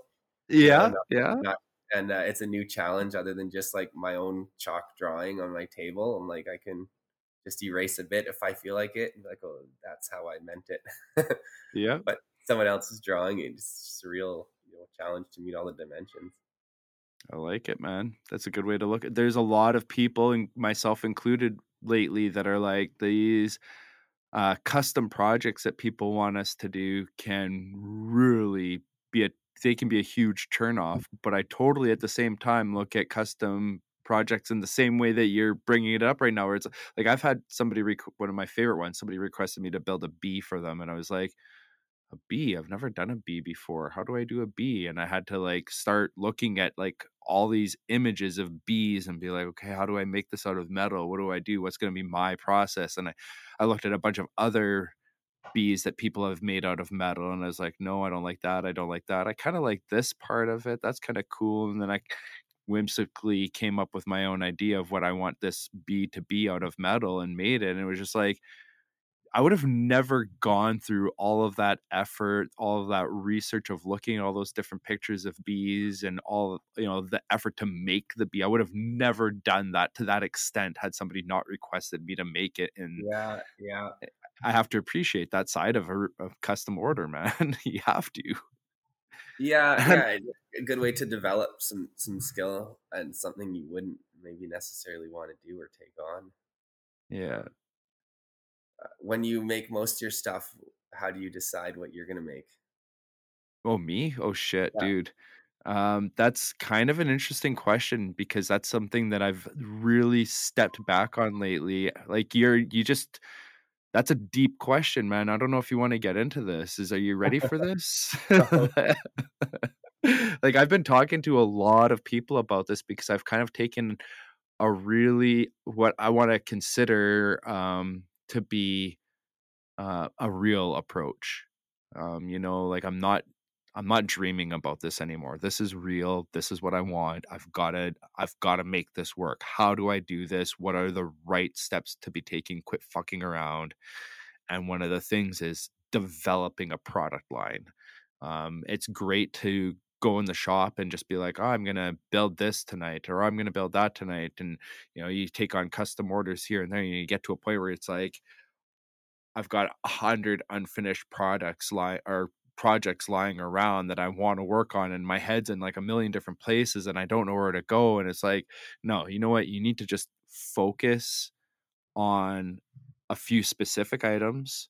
you know, Yeah, not, yeah. not and uh, it's a new challenge other than just like my own chalk drawing on my table. I'm like I can just erase a bit if I feel like it, and like, oh, that's how I meant it. Yeah. But someone else is drawing it. It's just a real, you know, challenge to meet all the dimensions. I like it, man. That's a good way to look at. There's a lot of people, and myself included, lately that are like these uh, custom projects that people want us to do can really be a they can be a huge turnoff. But I totally at the same time look at custom projects in the same way that you're bringing it up right now. Where it's like I've had somebody requ- one of my favorite ones. Somebody requested me to build a bee for them, and I was like, a bee? I've never done a bee before. How do I do a bee? And I had to like start looking at like all these images of bees and be like, okay, how do I make this out of metal? What do I do? What's going to be my process? And I, I looked at a bunch of other bees that people have made out of metal, and I was like, no, I don't like that. I don't like that. I kind of like this part of it. That's kind of cool. And then I whimsically came up with my own idea of what I want this bee to be out of metal and made it. And it was just like, I would have never gone through all of that effort, all of that research of looking at all those different pictures of bees and all, you know, the effort to make the bee. I would have never done that to that extent had somebody not requested me to make it. And Yeah, yeah. I have to appreciate that side of a, a custom order, man. You have to. Yeah, And yeah, a good way to develop some some skill and something you wouldn't maybe necessarily want to do or take on. yeah. When you make most of your stuff, how do you decide what you're gonna make? Oh, me? Oh, shit, Yeah. dude. Um, that's kind of an interesting question because that's something that I've really stepped back on lately. Like you're, you just, that's a deep question, man. I don't know if you want to get into this. Is are you ready for this? Like I've been talking to a lot of people about this because I've kind of taken a really what I want to consider um to be uh, a real approach. Um, you know, like I'm not I'm not dreaming about this anymore. This is real. This is what I want. I've got to I've got to make this work. How do I do this? What are the right steps to be taking? Quit fucking around. And one of the things is developing a product line. Um, it's great to go in the shop and just be like, oh, I'm gonna build this tonight, or I'm gonna build that tonight, and you know, you take on custom orders here and there, and you get to a point where it's like, I've got a hundred unfinished products lie or projects lying around that I want to work on, and my head's in like a million different places and I don't know where to go. And it's like, no, you know what? You need to just focus on a few specific items,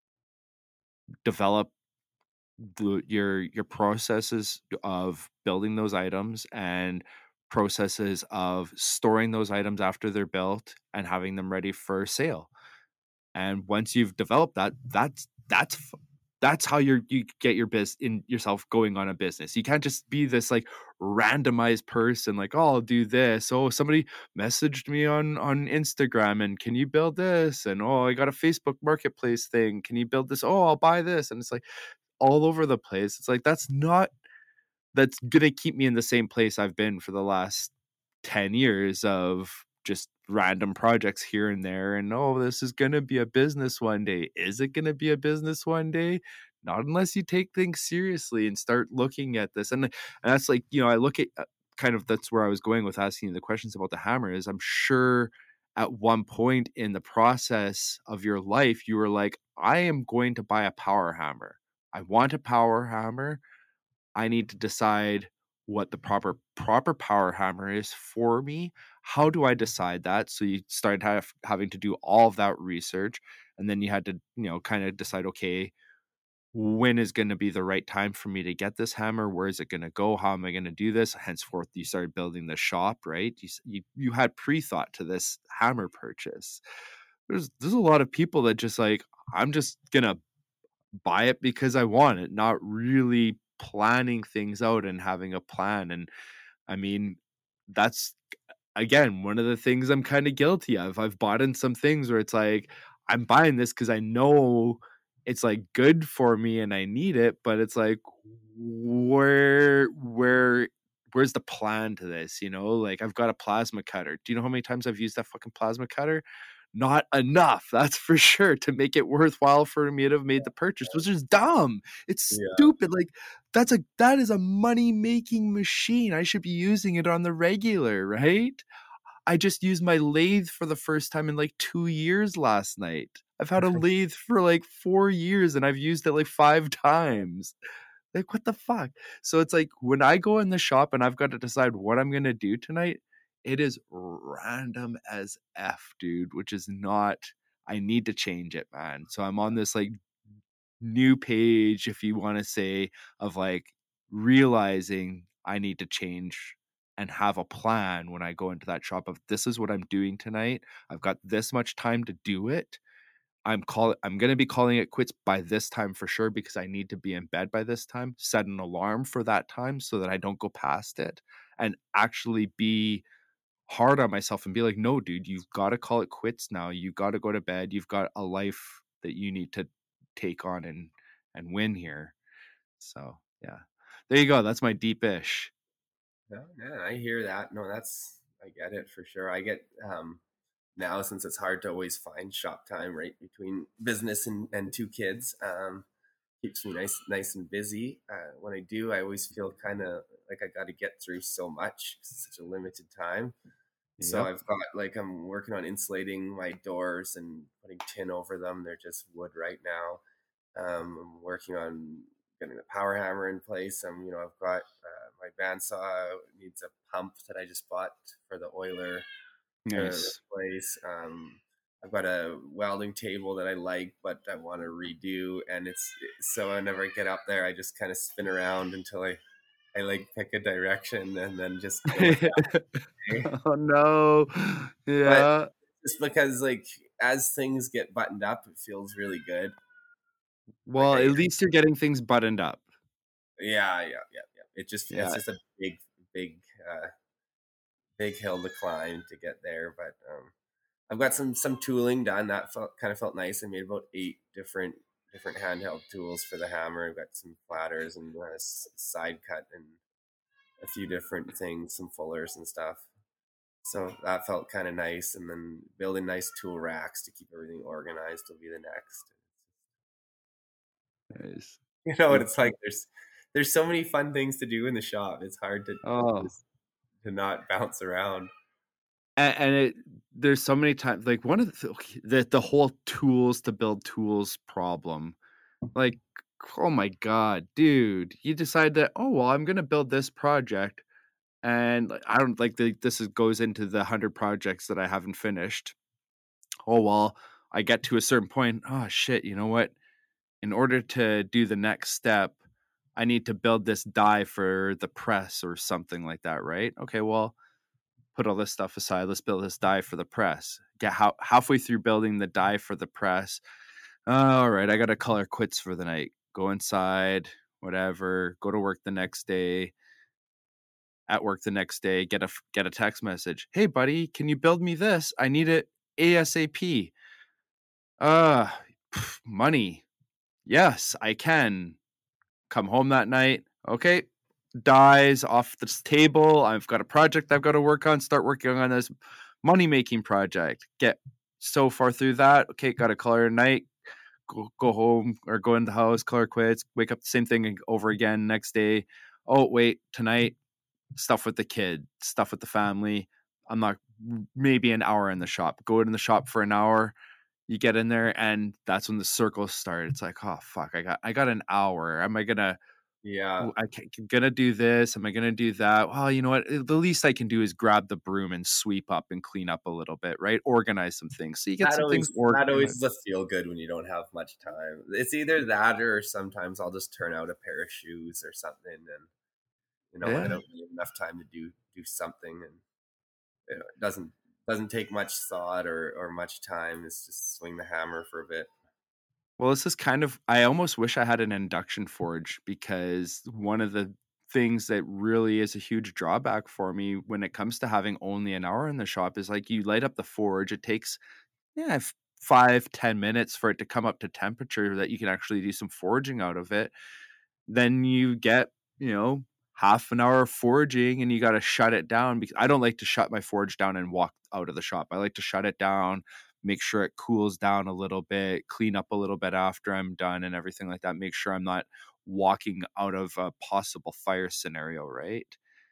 develop the your your processes of building those items and processes of storing those items after they're built and having them ready for sale. And once you've developed that, that's that's f- that's how you're you get your biz in yourself going on a business. You can't just be this like randomized person like, oh, I'll do this. Oh, somebody messaged me on on Instagram and can you build this? And oh, I got a Facebook marketplace thing. Can you build this? Oh, I'll buy this. And it's like all over the place. It's like that's not that's gonna keep me in the same place I've been for the last ten years of just random projects here and there. And oh, this is gonna be a business one day. Is it gonna be a business one day? Not unless you take things seriously and start looking at this. And, and that's like, you know, I look at uh, kind of that's where I was going with asking you the questions about the hammer is I'm sure at one point in the process of your life, you were like, I am going to buy a power hammer. I want a power hammer. I need to decide what the proper proper power hammer is for me. How do I decide that? So you started have, having to do all of that research, and then you had to, you know, kind of decide, okay, when is going to be the right time for me to get this hammer? Where is it going to go? How am I going to do this? Henceforth, you started building the shop, right? You s- you, you had pre thought to this hammer purchase. There's there's a lot of people that just like I'm just gonna buy it because I want it, not really planning things out and having a plan. And I mean, that's again one of the things I'm kind of guilty of. I've bought in some things where it's like, I'm buying this because I know it's like good for me and I need it, but it's like, where, where where's the plan to this? You know, like I've got a plasma cutter. Do you know how many times I've used that fucking plasma cutter? Not enough, that's for sure, to make it worthwhile for me to have made the purchase, which is dumb. It's Yeah. stupid. Like that's a that is a money making machine. I should be using it on the regular, right? I just used my lathe for the first time in like two years last night. I've had a lathe for like four years and I've used it like five times. Like, what the fuck? So it's like when I go in the shop and I've got to decide what I'm going to do tonight, it is random as F, dude, which is not, I need to change it, man. So I'm on this like new page, if you want to say, of like realizing I need to change and have a plan when I go into that shop of this is what I'm doing tonight. I've got this much time to do it. I'm call I'm gonna be calling it quits by this time for sure because I need to be in bed by this time. Set an alarm for that time so that I don't go past it and actually be hard on myself and be like, no, dude, you've got to call it quits now. You've got to go to bed. You've got a life that you need to take on and and win here. So yeah. There you go. That's my deep ish. Yeah, man, I hear that. No, that's I get it for sure. I get um now since it's hard to always find shop time right between business and, and two kids. Um keeps me nice nice and busy. Uh, when I do, I always feel kind of like I got to get through so much 'cause it's such a limited time. So Yep. I've got like I'm working on insulating my doors and putting tin over them. They're just wood right now. Um, I'm working on getting the power hammer in place. Um, you know, I've got uh, my bandsaw needs a pump that I just bought for the oiler to Nice. replace. Um, I've got a welding table that I like, but I want to redo, and it's so whenever I get up there, I just kind of spin around until I I like pick a direction and then just go with that. Eh? Oh no. But Yeah. just because like as things get buttoned up, it feels really good. Like Well, I at least you're getting things buttoned up. yeah yeah yeah yeah. It just it's Yeah. just a big big uh, big hill to climb to get there, but um, I've got some some tooling done that felt kind of felt nice. I made about eight different different handheld tools for the hammer. I've got some platters and a side cut and a few different things, some fullers and stuff. So that felt kind of nice. And then building nice tool racks to keep everything organized will be the next. Nice. You know what It, it's like? There's there's so many fun things to do in the shop. It's hard to oh, just to not bounce around. and, and it there's so many times like one of the okay, the the whole tools to build tools problem. Like, oh my god, dude, you decide that oh well, I'm gonna build this project, and like, I don't like the, this is, goes into the hundred projects that I haven't finished. Oh well, I get to a certain point. Oh shit, you know what? In order to do the next step, I need to build this die for the press or something like that, right? Okay, well, put all this stuff aside. Let's build this die for the press. Get how, halfway through building the die for the press. All right, I got to color quits for the night. Go inside, whatever. Go to work the next day. At work the next day, get a get a text message. Hey, buddy, can you build me this? I need it ASAP. Uh, money. Yes, I can. Come home that night. Okay, dies off this table. I've got a project I've got to work on. Start working on this money making project. Get so far through that. Okay, got to color at night. Go, go home or go in the house, color quits, wake up the same thing over again next day. Oh, wait, tonight, stuff with the kid, stuff with the family. I'm not maybe an hour in the shop. Go in the shop for an hour. You get in there and that's when the circles start. It's like, oh fuck, I got I got an hour. Am I gonna Yeah, I can, gonna do this? Am I gonna do that? Well, you know what? The least I can do is grab the broom and sweep up and clean up a little bit, right? Organize some things. So you get that some things always that always organized. is a feel good when you don't have much time. It's either that or sometimes I'll just turn out a pair of shoes or something, and you know when I Yeah. don't really have enough time to do do something, and you know, it doesn't doesn't take much thought or or much time. It's just swing the hammer for a bit. Well, this is kind of, I almost wish I had an induction forge because one of the things that really is a huge drawback for me when it comes to having only an hour in the shop is like you light up the forge. It takes, yeah, f- five, ten minutes for it to come up to temperature that you can actually do some forging out of it. Then you get, you know, half an hour of forging and you got to shut it down, because I don't like to shut my forge down and walk out of the shop. I like to shut it down, make sure it cools down a little bit, clean up a little bit after I'm done and everything like that. Make sure I'm not walking out of a possible fire scenario, right?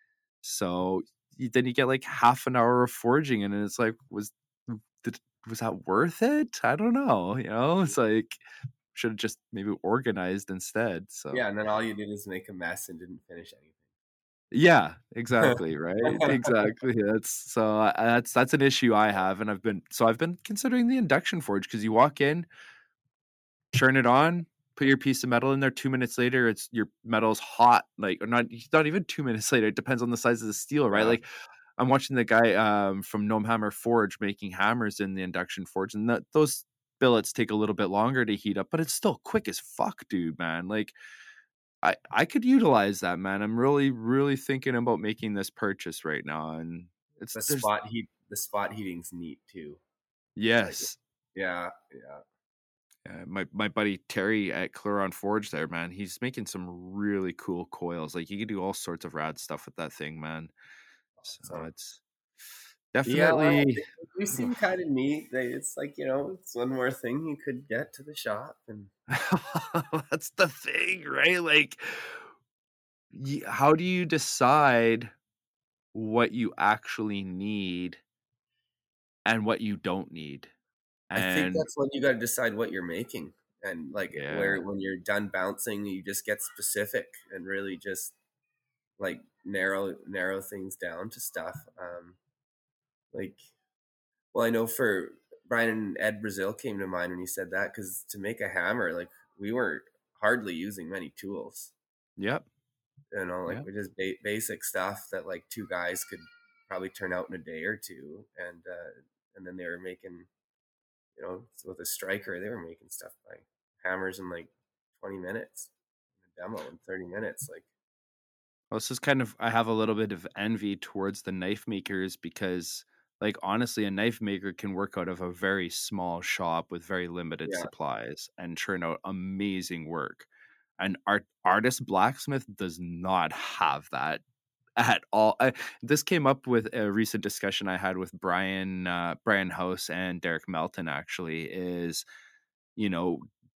So y- then you get like half an hour of forging and it's like, was did, was that worth it? I don't know. You know, it's like should have just maybe organized instead. So Yeah, and then all you did is make a mess and didn't finish yeah, exactly, right? anything. Exactly. That's so uh, that's that's an issue I have, and I've been so I've been considering the induction forge, because you walk in, turn it on, put your piece of metal in there. Two minutes later, it's your metal's hot. Like, or not, not even two minutes later. It depends on the size of the steel, right? Yeah, Like, I'm watching the guy um, from Gnome Hammer Forge making hammers in the induction forge, and that those billets take a little bit longer to heat up, but it's still quick as fuck, dude, man. Like, I I could utilize that, man. I'm really really thinking about making this purchase right now, and it's the there's spot heat, the spot heating's neat too. Like, yes. yeah, yeah. Uh, my my buddy Terry at Claron Forge there, man, he's making some really cool coils. Like, you can do all sorts of rad stuff with that thing, man. So So it's yeah, well, definitely they, they seem kind of neat. They, it's like, you know, it's one more thing you could get to the shop, and that's the thing, right? Like, y- how do you decide what you actually need and what you don't need? I think And that's when you got to decide what you're making, and like yeah, where when you're done bouncing, you just get specific and really just like narrow narrow things down to stuff. Um, like, well, I know for Brian and Ed Brazil came to mind when you said that, because to make a hammer, like we weren't hardly using many tools. yep, You know, like yep. we just ba- basic stuff that like two guys could probably turn out in a day or two, and uh, and then they were making, you know, with a striker, they were making stuff like hammers in like twenty minutes, a demo in thirty minutes. Like, Well, this is kind of, I have a little bit of envy towards the knife makers, because, like, honestly, a knife maker can work out of a very small shop with very limited yeah, supplies and churn out amazing work. An art artist blacksmith does not have that at all. I, this came up with a recent discussion I had with Brian uh, Brian House and Derek Melton. Actually, is, you know,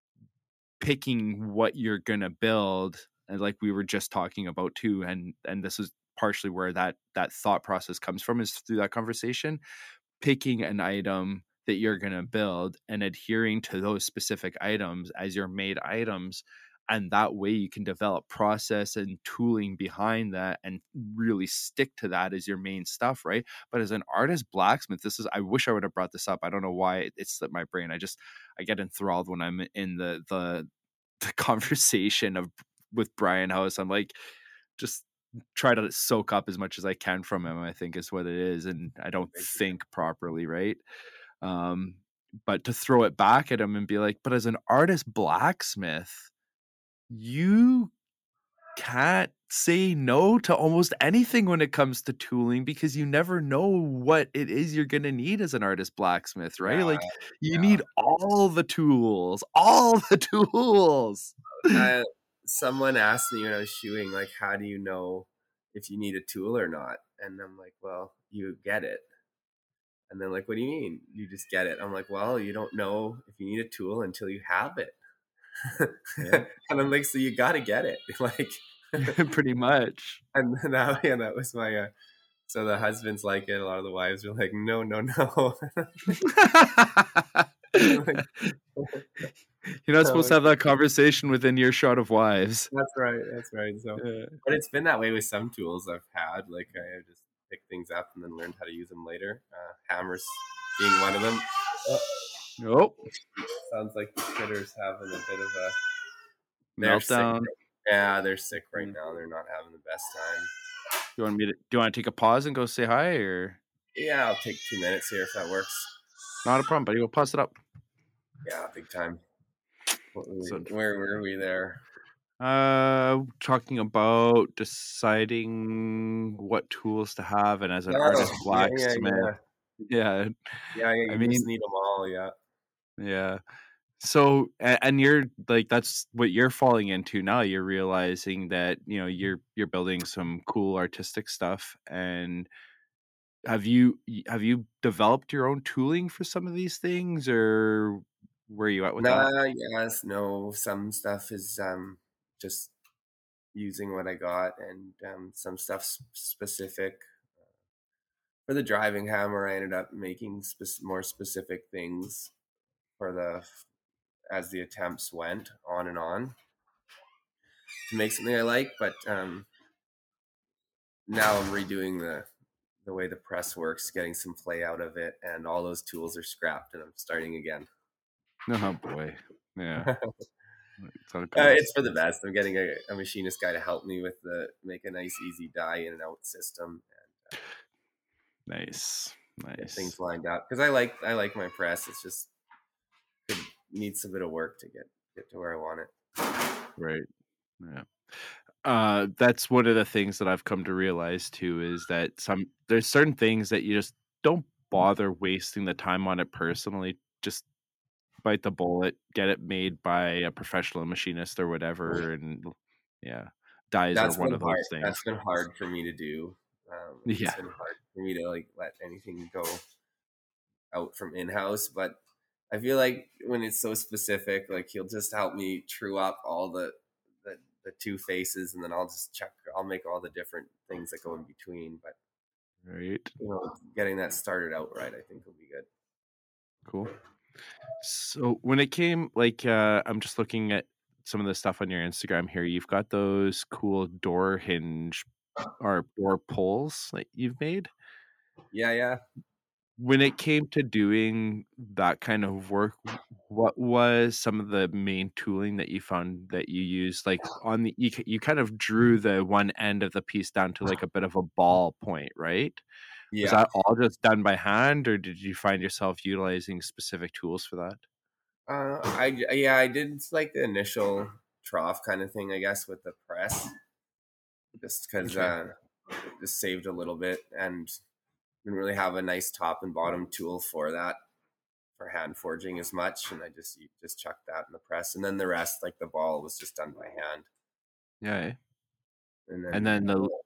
picking what you're gonna build, and like we were just talking about too, and and this is partially where that that thought process comes from, is through that conversation. Picking an item that you're gonna build and adhering to those specific items as your made items, and that way you can develop process and tooling behind that and really stick to that as your main stuff, right? But as an artist blacksmith, this is, I wish I would have brought this up. I don't know why it, it slipped my brain. I just, I get enthralled when I'm in the the the conversation of with Brian House. I'm like, just try to soak up as much as I can from him, I think is what it is. And I don't think properly, right? Um, but to throw it back at him and be like, but as an artist blacksmith, you can't say no to almost anything when it comes to tooling, because you never know what it is you're going to need as an artist blacksmith, right? yeah, Like, you yeah. need all the tools, all the tools. I, someone asked me when I was shoeing, like, how do you know if you need a tool or not? And I'm like, well, you get it. And then like, what do you mean? You just get it? I'm like, well, you don't know if you need a tool until you have it. Yeah. And I'm like, so you got to get it. Like, Pretty much. and now, yeah, that was my, uh, so the husbands like it. A lot of the wives are like, no, no, no. Like, You're not I'm supposed to like, have that conversation within earshot of wives. that's right. That's right. So, Yeah. but it's been that way with some tools I've had. Like, I just picked things up and then learned how to use them later. Uh, hammers being one of them. Oh, Nope. sounds like the critters having a bit of a. They're sick. Meltdown. Yeah, they're sick right Mm. now. They're not having the best time. You want me to? Do you want to take a pause and go say hi, or Yeah, I'll take two minutes here if that works. not a problem, buddy? We'll pause it up. Yeah, big time. What were we, So, where were we there? uh, talking about deciding what tools to have, and as an artist Oh, yeah, yeah, blacksmith, yeah. yeah. Yeah, yeah, I you just mean, need them all. Yeah. yeah. So, a- and you're like, that's what you're falling into now. You're realizing that, you know, you're you're building some cool artistic stuff. And have you y- have you developed your own tooling for some of these things, or where are you at with that? Nah, yes, no. Some stuff is um just using what I got, and um, some stuff s- specific. For the driving hammer, I ended up making spec- more specific things for the as the attempts went on and on to make something I like. But um, now I'm redoing the the way the press works, getting some play out of it, and all those tools are scrapped, and I'm starting again. Oh boy, yeah, uh, it's all it's goes. for the best. I'm getting a, a machinist guy to help me with the make a nice, easy die in and out system, Nice, get nice, things lined up because I like I like my press. It's just it needs a bit of work to get get to where I want it. right, yeah. Uh, that's one of the things that I've come to realize too is that some there's certain things that you just don't bother wasting the time on it personally. Just bite the bullet, get it made by a professional machinist or whatever, and yeah, dyes are That's one been of hard. those things. That's been hard for me to do. Um, it's Yeah, been hard for me to like let anything go out from in house, but I feel like when it's so specific, like he'll just help me true up all the the, the two faces, and then I'll just check. I'll make all the different things that go in between. But right. you know, getting that started out right, I think will be good. Cool. So when it came like uh I'm just looking at some of the stuff on your Instagram here. You've got those cool door hinge or door pulls that you've made. Yeah, yeah. When it came to doing that kind of work, w- what was some of the main tooling that you found that you used? Like on the you, k- you kind of drew the one end of the piece down to like a bit of a ball point, right? Was Yeah. that all just done by hand, or did you find yourself utilizing specific tools for that? Uh, I yeah, I did like the initial trough kind of thing, I guess, with the press, just because Okay. uh, it just saved a little bit, and didn't really have a nice top and bottom tool for that for hand forging as much, and I just you just chucked that in the press, and then the rest, like the ball, was just done by hand, Yeah. eh? and And then then the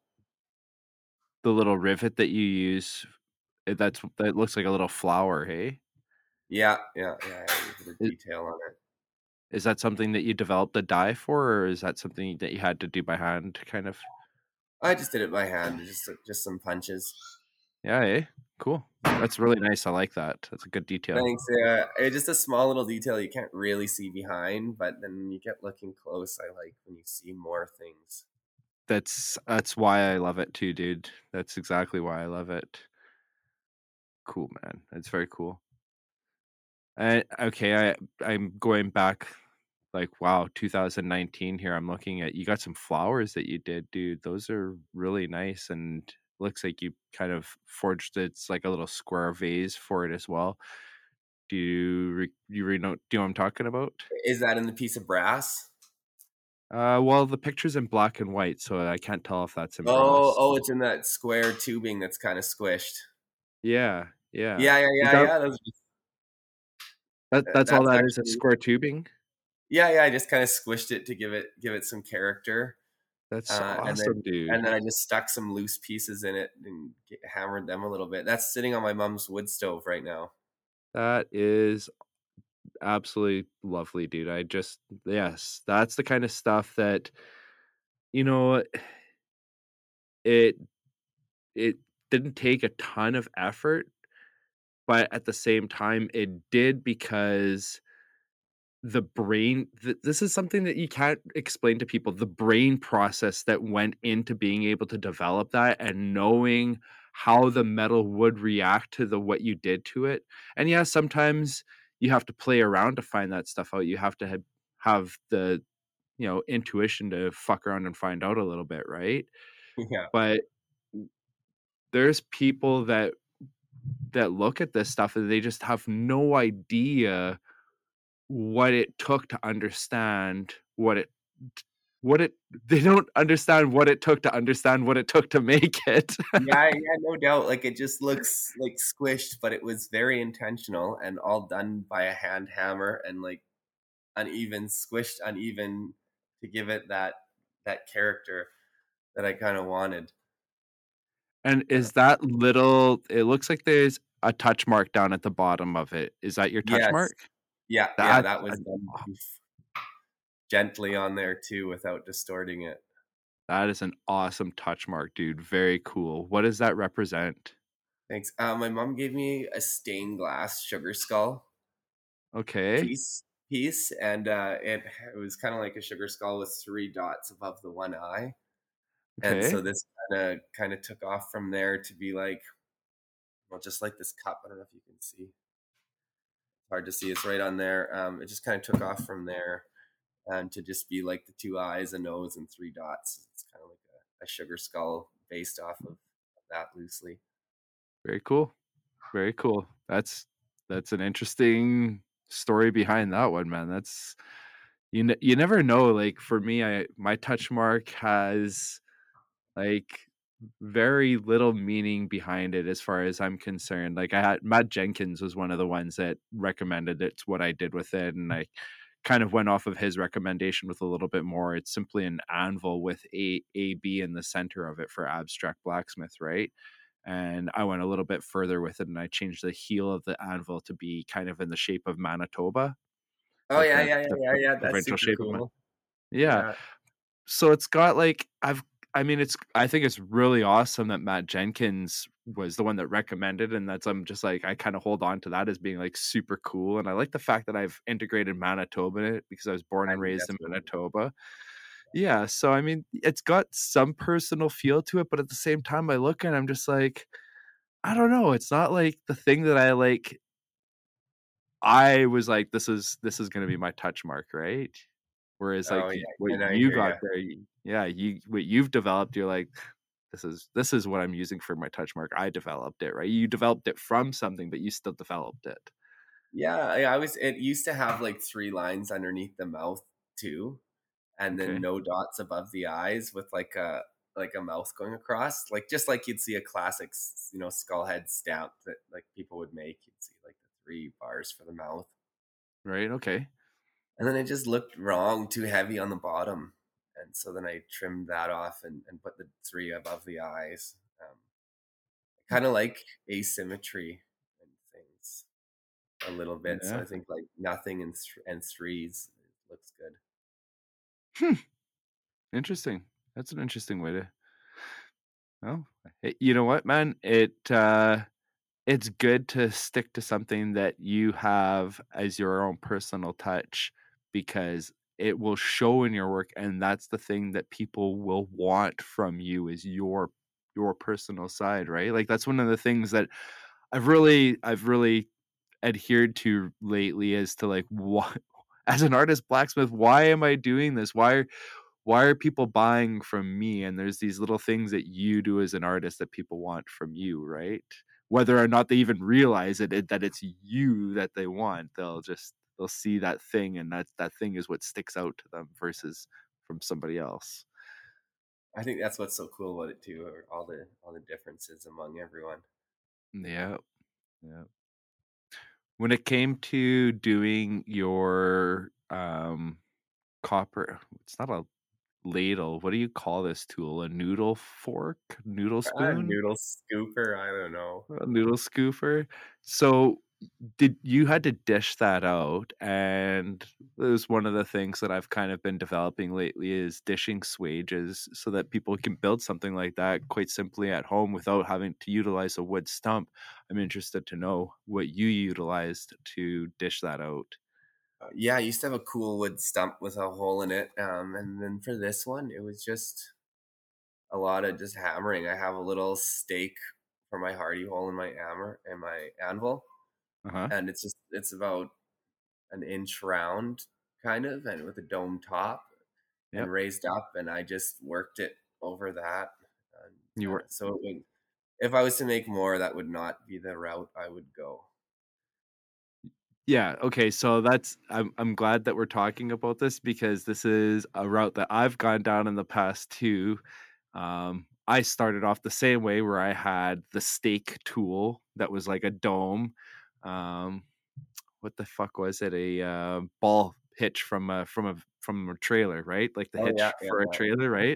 the little rivet that you use, eh, that's that looks like a little flower, hey? yeah, yeah, yeah, yeah, a bit of Is, detail on it. is that something that you developed a die for, or is that something that you had to do by hand, kind of? I just did it by hand, just just some punches. Yeah, eh? Cool. That's really nice. I like that. That's a good detail. Thanks. Yeah, it's just a small little detail you can't really see behind, but then when you get looking close, I like when you see more things. That's that's why I love it too, dude. That's exactly why I love it. Cool, man. That's very cool. And okay, I I'm going back like wow, two thousand nineteen here. I'm looking at you got some flowers that you did, dude. Those are really nice and looks like you kind of forged it's like a little square vase for it as well. Do you re- you re- know do you know what I'm talking about? Is that in the piece of brass? Uh, well, the picture's in black and white, so I can't tell if that's in Oh, brass. oh, it's in that square tubing that's kind of squished. Yeah, yeah. Yeah, yeah, Is yeah, that yeah. That's, that that's all that's that is? A actually square tubing? yeah, yeah. I just kind of squished it to give it give it some character, That's uh, and then awesome, dude. and then I just stuck some loose pieces in it and get, hammered them a little bit. That's sitting on my mom's wood stove right now. That is absolutely lovely, dude. I just yes, that's the kind of stuff that you know it it didn't take a ton of effort, but at the same time it did because the brain th- this is something that you can't explain to people, the brain process that went into being able to develop that and knowing how the metal would react to the what you did to it. And yeah, sometimes you have to play around to find that stuff out. You have to have, have the you know intuition to fuck around and find out a little bit, right? Yeah, But there's people that that look at this stuff and they just have no idea what it took to understand what it what it they don't understand what it took to understand what it took to make it. yeah, yeah. No doubt. Like it just looks like squished, but it was very intentional and all done by a hand hammer and like uneven, squished, uneven to give it that that character that I kind of wanted. And Uh, is that little it looks like there's a touch mark down at the bottom of it. Is that your touch yes, mark? yeah, yeah, That's that was an done aw gently on there too without distorting it. that is an awesome touch mark, dude. Very cool. What does that represent? Thanks. Uh, my mom gave me a stained glass sugar skull Okay. piece piece, and uh, it it was kind of like a sugar skull with three dots above the one eye, and so Okay. this kind of kind of took off from there to be like, well, just like this cup. I don't know if you can see. It's hard to see. It's right on there. Um, it just kind of took off from there, and to just be like the two eyes, a nose, and three dots. It's kind of like a, a sugar skull based off of that loosely. Very cool. Very cool. That's that's an interesting story behind that one, man. That's you ne you never know, like, for me, I my touch mark has, like, very little meaning behind it as far as I'm concerned. Like, I had Matt Jenkins was one of the ones that recommended it's what I did with it, and I kind of went off of his recommendation with a little bit more. It's simply an anvil with a A B in the center of it for abstract blacksmith, right? And I went a little bit further with it, and I changed the heel of the anvil to be kind of in the shape of Manitoba, Oh like yeah, the yeah, yeah, the yeah, pr yeah. That's provincial super shape of Man cool. yeah. Yeah, So it's got like I've I mean, it's I think it's really awesome that Matt Jenkins was the one that recommended, and that's I'm just like I kind of hold on to that as being like super cool. And I like the fact that I've integrated Manitoba in it because I was born I and think raised that's in really Manitoba. Yeah, so I mean, it's got some personal feel to it, but at the same time, I look and I'm just like, I don't know. It's not like the thing that I like. I was like, this is this is gonna be my touch mark, right? Whereas like oh y- yeah, what and I you hear got you. there, y- yeah, you what you've developed, you're like, this is this is what I'm using for my touch mark. I developed it, right? You developed it from something, but you still developed it. Yeah, yeah, I was. It used to have like three lines underneath the mouth too, and then Okay, no dots above the eyes with like a like a mouth going across, like just like you'd see a classic, s- you know, skull head stamp that like people would make. You'd see like the three bars for the mouth, right, okay. and then it just looked wrong, too heavy on the bottom, and so then I trimmed that off and, and put the three above the eyes. Um, kind of like asymmetry and things a little bit. So Yeah. I think like nothing and th- and threes looks good. Hmm. Interesting. That's an interesting way to oh, hey, you know what, man? It uh it's good to stick to something that you have as your own personal touch because it will show in your work, and that's the thing that people will want from you is your your personal side, right? Like that's one of the things that I've really I've really adhered to lately as to like what as an artist blacksmith, why am I doing this? Why why are people buying from me? And there's these little things that you do as an artist that people want from you, right? Whether or not they even realize it, it that it's you that they want, they'll just they'll see that thing, and that that thing is what sticks out to them versus from somebody else. I think that's what's so cool about it too, are all the all the differences among everyone. Yeah, yeah. When it came to doing your um copper, it's not a ladle. What do you call this tool? A noodle fork? Noodle Ah, spoon? noodle scooper, I don't know. A noodle scooper. So did you had to dish that out, and it was one of the things that I've kind of been developing lately is dishing swages so that people can build something like that quite simply at home without having to utilize a wood stump. I'm interested to know what you utilized to dish that out. Uh, yeah, I used to have a cool wood stump with a hole in it, um, and then for this one, it was just a lot of just hammering. I have a little stake for my hardy hole in my hammer and my anvil, Uh-huh. and it's just it's about an inch round, kind of, and with a dome top and Yep. raised up, and I just worked it over that. And, You uh, were so it would, if I was to make more, that would not be the route I would go. Yeah, okay, so that's I'm I'm glad that we're talking about this because this is a route that I've gone down in the past too. Um, I started off the same way where I had the stake tool that was like a dome. Um, what the fuck was it? A uh, ball hitch from a from a from a trailer, right? Like the Oh yeah, hitch yeah, for a yeah. trailer, right?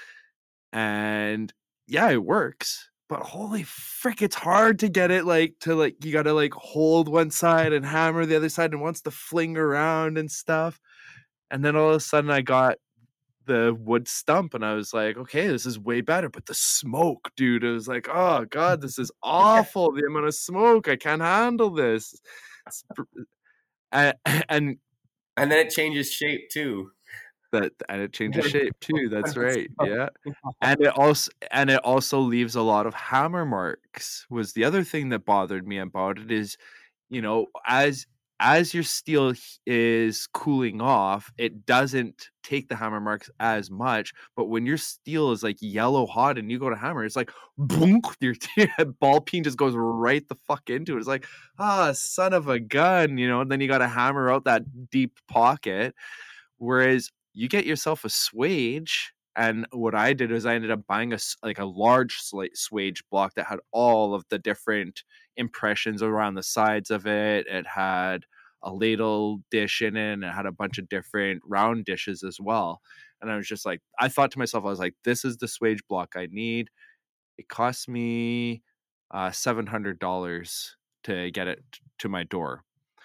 And yeah, it works. But holy frick, it's hard to get it like to like you gotta like hold one side and hammer the other side and wants to fling around and stuff. And then all of a sudden I got the wood stump and I was like, okay, this is way better. But the smoke, dude, it was like, oh God, this is awful. The amount of smoke, I can't handle this. It's pr- And, and And then it changes shape too. that and it changes When shape too. That's it's right. smoke. Yeah. And it also and it also leaves a lot of hammer marks. Was the other thing that bothered me about it is, you know, as as your steel h- is cooling off, it doesn't take the hammer marks as much. But when your steel is like yellow hot and you go to hammer, it's like boom, your ball peen just goes right the fuck into it. It's like, ah, son of a gun, you know. And then you got to hammer out that deep pocket. Whereas you get yourself a swage, and what I did is I ended up buying a s- like a large sla- swage block that had all of the different impressions around the sides of it. It had a ladle dish in it, and it had a bunch of different round dishes as well. And I was just like, I thought to myself, I was like, this is the swage block I need. It cost me uh, seven hundred dollars to get it t- to my door,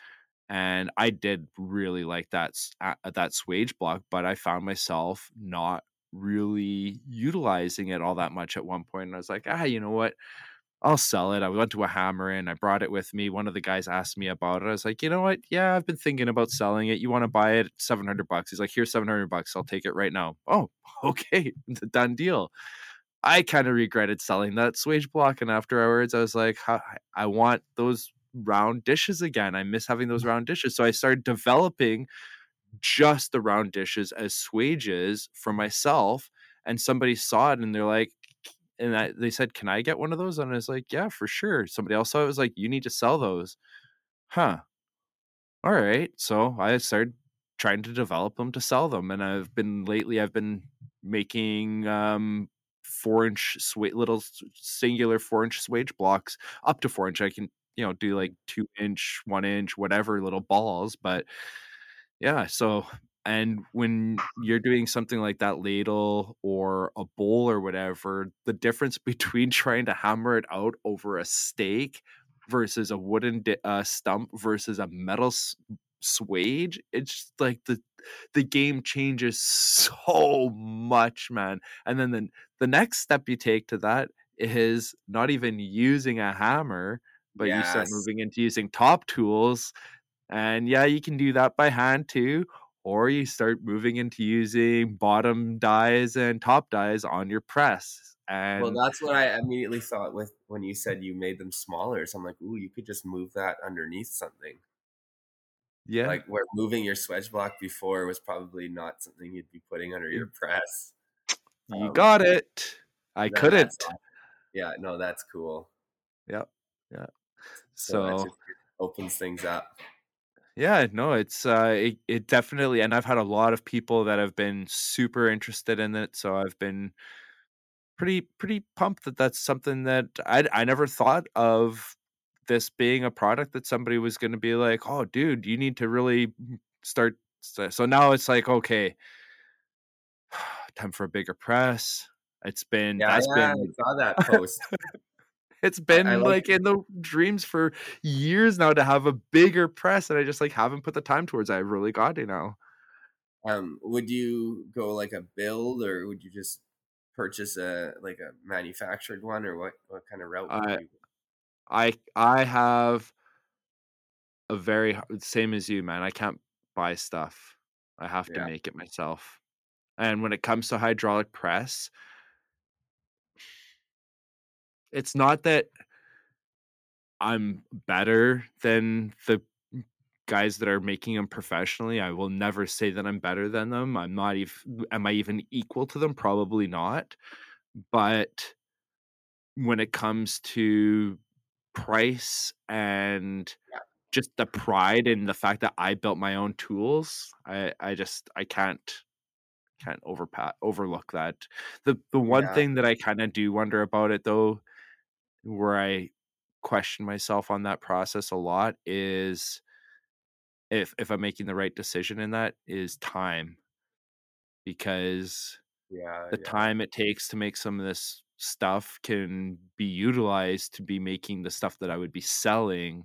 and I did really like that s- uh, that swage block, but I found myself not really utilizing it all that much at one point. And I was like, ah, you know what? I'll sell it. I went to a hammer and I brought it with me. One of the guys asked me about it. I was like, you know what? Yeah, I've been thinking about selling it. You want to buy it? seven hundred bucks. He's like, here's seven hundred bucks. I'll take it right now. Oh, okay. It's a done deal. I kind of regretted selling that swage block, and afterwards I was like, "Huh, I want those round dishes again. I miss having those round dishes." So I started developing just the round dishes as swages for myself, and somebody saw it and they're like, and I, they said, "Can I get one of those?" And I was like, "Yeah, for sure." Somebody else saw it, was like, "You need to sell those." Huh. All right. So I started trying to develop them to sell them. And I've been lately, I've been making um, four inch swa- little s- singular four inch swage blocks up to four inch. I can, you know, do like two inch, one inch, whatever little balls. But yeah. So, and when you're doing something like that ladle or a bowl or whatever, the difference between trying to hammer it out over a stake versus a wooden di- uh, stump versus a metal s- swage, it's just like the the game changes so much, man. And then the, the next step you take to that is not even using a hammer, but you start Yes. moving into using top tools. And yeah, you can do that by hand too, or you start moving into using bottom dies and top dies on your press. Well, And that's what I immediately thought with when you said you made them smaller. So I'm like, ooh, you could just move that underneath something. yeah, Like where moving your swedge block before was probably not something you'd be putting under your press. you Um, got it. I then that's couldn't. yeah, no, that's cool. Yep. Yeah. So that So just opens things up. yeah, no, it's uh it, it definitely, and I've had a lot of people that have been super interested in it, so I've been pretty pretty pumped that that's something that I I never thought of, this being a product that somebody was going to be like, "Oh, dude, you need to really start." So, so now it's like, okay, time for a bigger press. It's been Yeah, that's yeah, I been saw that post. it's I, I been like like in the dreams for years now to have a bigger press, and I just like haven't put the time towards it. I really got to now. um would you go like a build or would you just purchase a like a manufactured one or what what kind of route would I you I I have a very h- same as you, man. I can't buy stuff. I have to yeah. make it myself. And when it comes to hydraulic press, it's not that I'm better than the guys that are making them professionally. I will never say that I'm better than them. I'm not even, am I even equal to them? Probably not. But when it comes to price and just the pride in the fact that I built my own tools, I, I just, I can't, can't overpa- overlook that. The, the one Yeah. thing that I kind of do wonder about it though, where I question myself on that process a lot is if if I'm making the right decision in that is time. Because Yeah, the yeah. time it takes to make some of this stuff can be utilized to be making the stuff that I would be selling.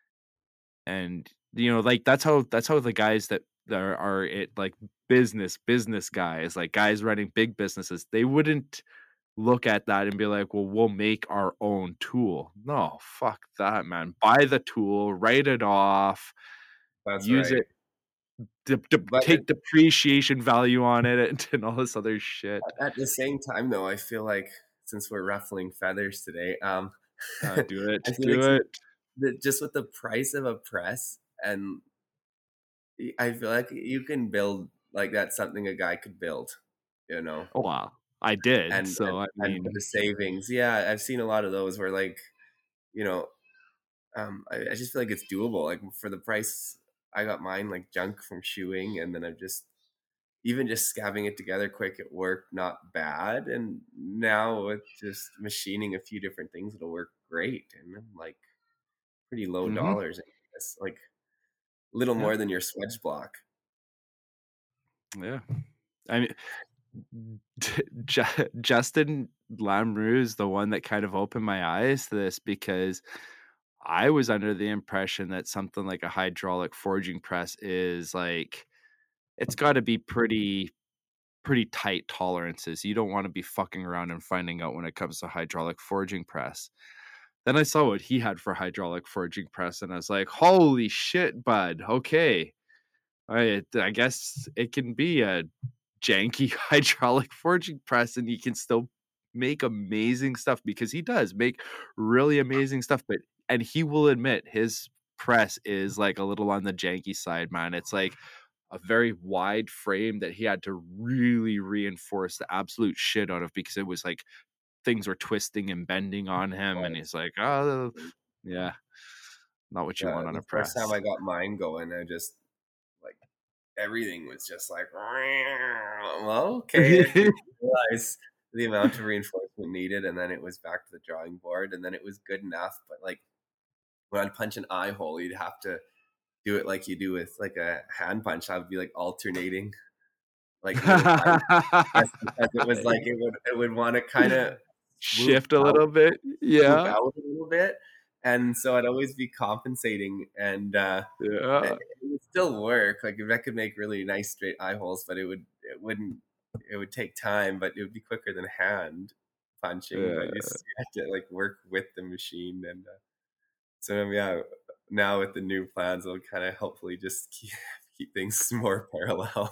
And, you know, like, that's how that's how the guys that that are are it like, business business guys, like, guys running big businesses, they wouldn't look at that and be like, "Well, we'll make our own tool." No, fuck that, man. Buy the tool, write it off, That's use right. it, dep dep But at take depreciation value on it and all this other shit. at the same time, though, I feel like since we're ruffling feathers today, um, Uh, do I it, feel like do some it. the just with the price of a press, and y I feel like you can build like, that's something a guy could build, you know? Oh, wow. I did, And and so, I and for the mean savings yeah, I've seen a lot of those where, like, you know, um, I I just feel like it's doable, like, for the price I got mine, like, junk from shoeing, and then I've just even just scabbing it together quick at work, not bad, and now with just machining a few different things, it'll work great, and then, like, pretty low Mhm. dollars, I guess, like, little Yeah. more than your Swedge block. Yeah. I mean, J Ju Justin Lamoureux is the one that kind of opened my eyes to this because I was under the impression that something like a hydraulic forging press is, like it's gotta be pretty pretty tight tolerances. You don't wanna be fucking around and finding out when it comes to hydraulic forging press. Then I saw what he had for hydraulic forging press, and I was like, "Holy shit, bud, okay." I I guess it can be a janky hydraulic forging press, and he can still make amazing stuff because he does make really amazing stuff, but and he will admit his press is, like, a little on the janky side, man. It's, like, a very wide frame that he had to really reinforce the absolute shit out of because it was, like things were twisting and bending on him, and he's like, "Oh" yeah. Not what you The want on the a first time press. I got mine going, I just like, everything was just like, "Well, okay." I didn't realize the amount of reinforcement needed, and then it was back to the drawing board, and then it was good enough, but, like, when I'd punch an eye hole, you'd have to do it like you do with, like, a hand punch. I would be, like, alternating, like, little times just because it was like it would it would wanna kinda swoop Shift a out little bit, swoop yeah. out a little bit, and so I'd always be compensating, and, uh, it Yeah. it would still work, like, if I could make really nice straight eye holes, but it would it wouldn't it would take time, but it would be quicker than hand punching, but you Yeah. just have to, like, work with the machine, and, uh, so, yeah, now with the new plans, I'll kinda hopefully just keep keep things more parallel.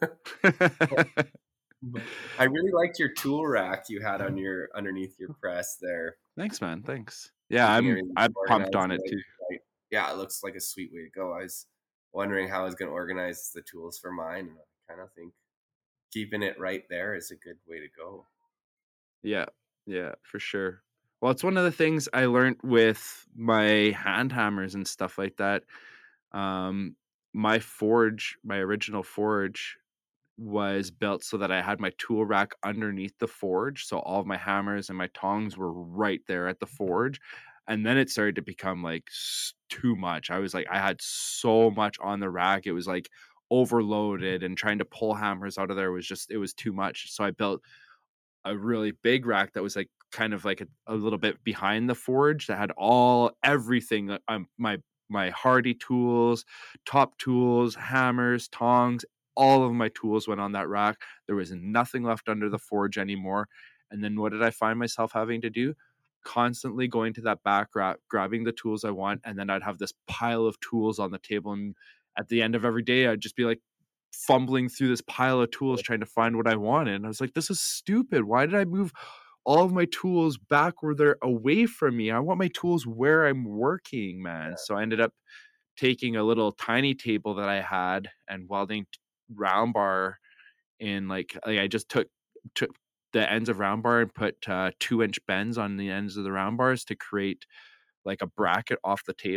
But I really liked your tool rack you had on your underneath your press there. Thanks, man, thanks. Yeah, Keeping I'm everything I'm pumped organized on and it like too. like yeah, it looks like a sweet way to go. I was wondering how I was gonna organize the tools for mine, and I kinda think keeping it right there is a good way to go. Yeah, yeah, for sure. Well, it's one of the things I learned with my hand hammers and stuff like that. Um, my forge my original forge was built so that I had my tool rack underneath the forge, so all of my hammers and my tongs were right there at the forge, and then it started to become, like, s too much. I was like I had so much on the rack, it was, like, overloaded, and trying to pull hammers out of there was just it was too much, so I built a really big rack that was, like, kind of, like, a a little bit behind the forge that had all everything, uh, um, my my Hardy tools, top tools, hammers, tongs, all of my tools went on that rack. There was nothing left under the forge anymore, and then what did I find myself having to do? Constantly going to that back rack, grabbing the tools I want, and then I'd have this pile of tools on the table, and at the end of every day, I'd just be, like, fumbling through this pile of tools trying to find what I wanted, and I was like, "This is stupid. Why did I move all of my tools back where they're away from me? I want my tools where I'm working, man." Yeah. So I ended up taking a little tiny table that I had and welding t round bar in, like like, I just took took the ends of round bar and put, uh, two inch bends on the ends of the round bars to create, like, a bracket off the table.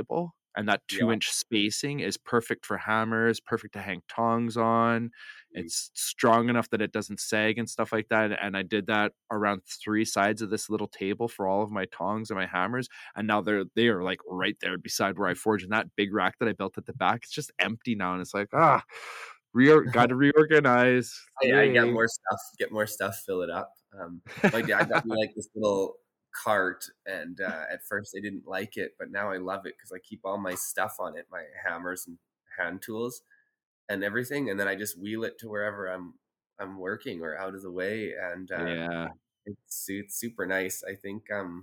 And that Yeah. two inch spacing is perfect for hammers, perfect to hang tongs on. Mm. It's strong enough that it doesn't sag and stuff like that. And I did that around three sides of this little table for all of my tongs and my hammers. And now they're they are like right there beside where I forge. And that big rack that I built at the back, it's just empty now. And it's like, ah, reor- got to reorganize. I, I get Yay. more stuff, get more stuff, fill it up. Um, my dad got me like this little cart, and uh, at first I didn't like it, but now I love it because I keep all my stuff on it, my hammers and hand tools and everything, and then I just wheel it to wherever I'm I'm working or out of the way, and uh, Yeah. it's it's super nice. I think um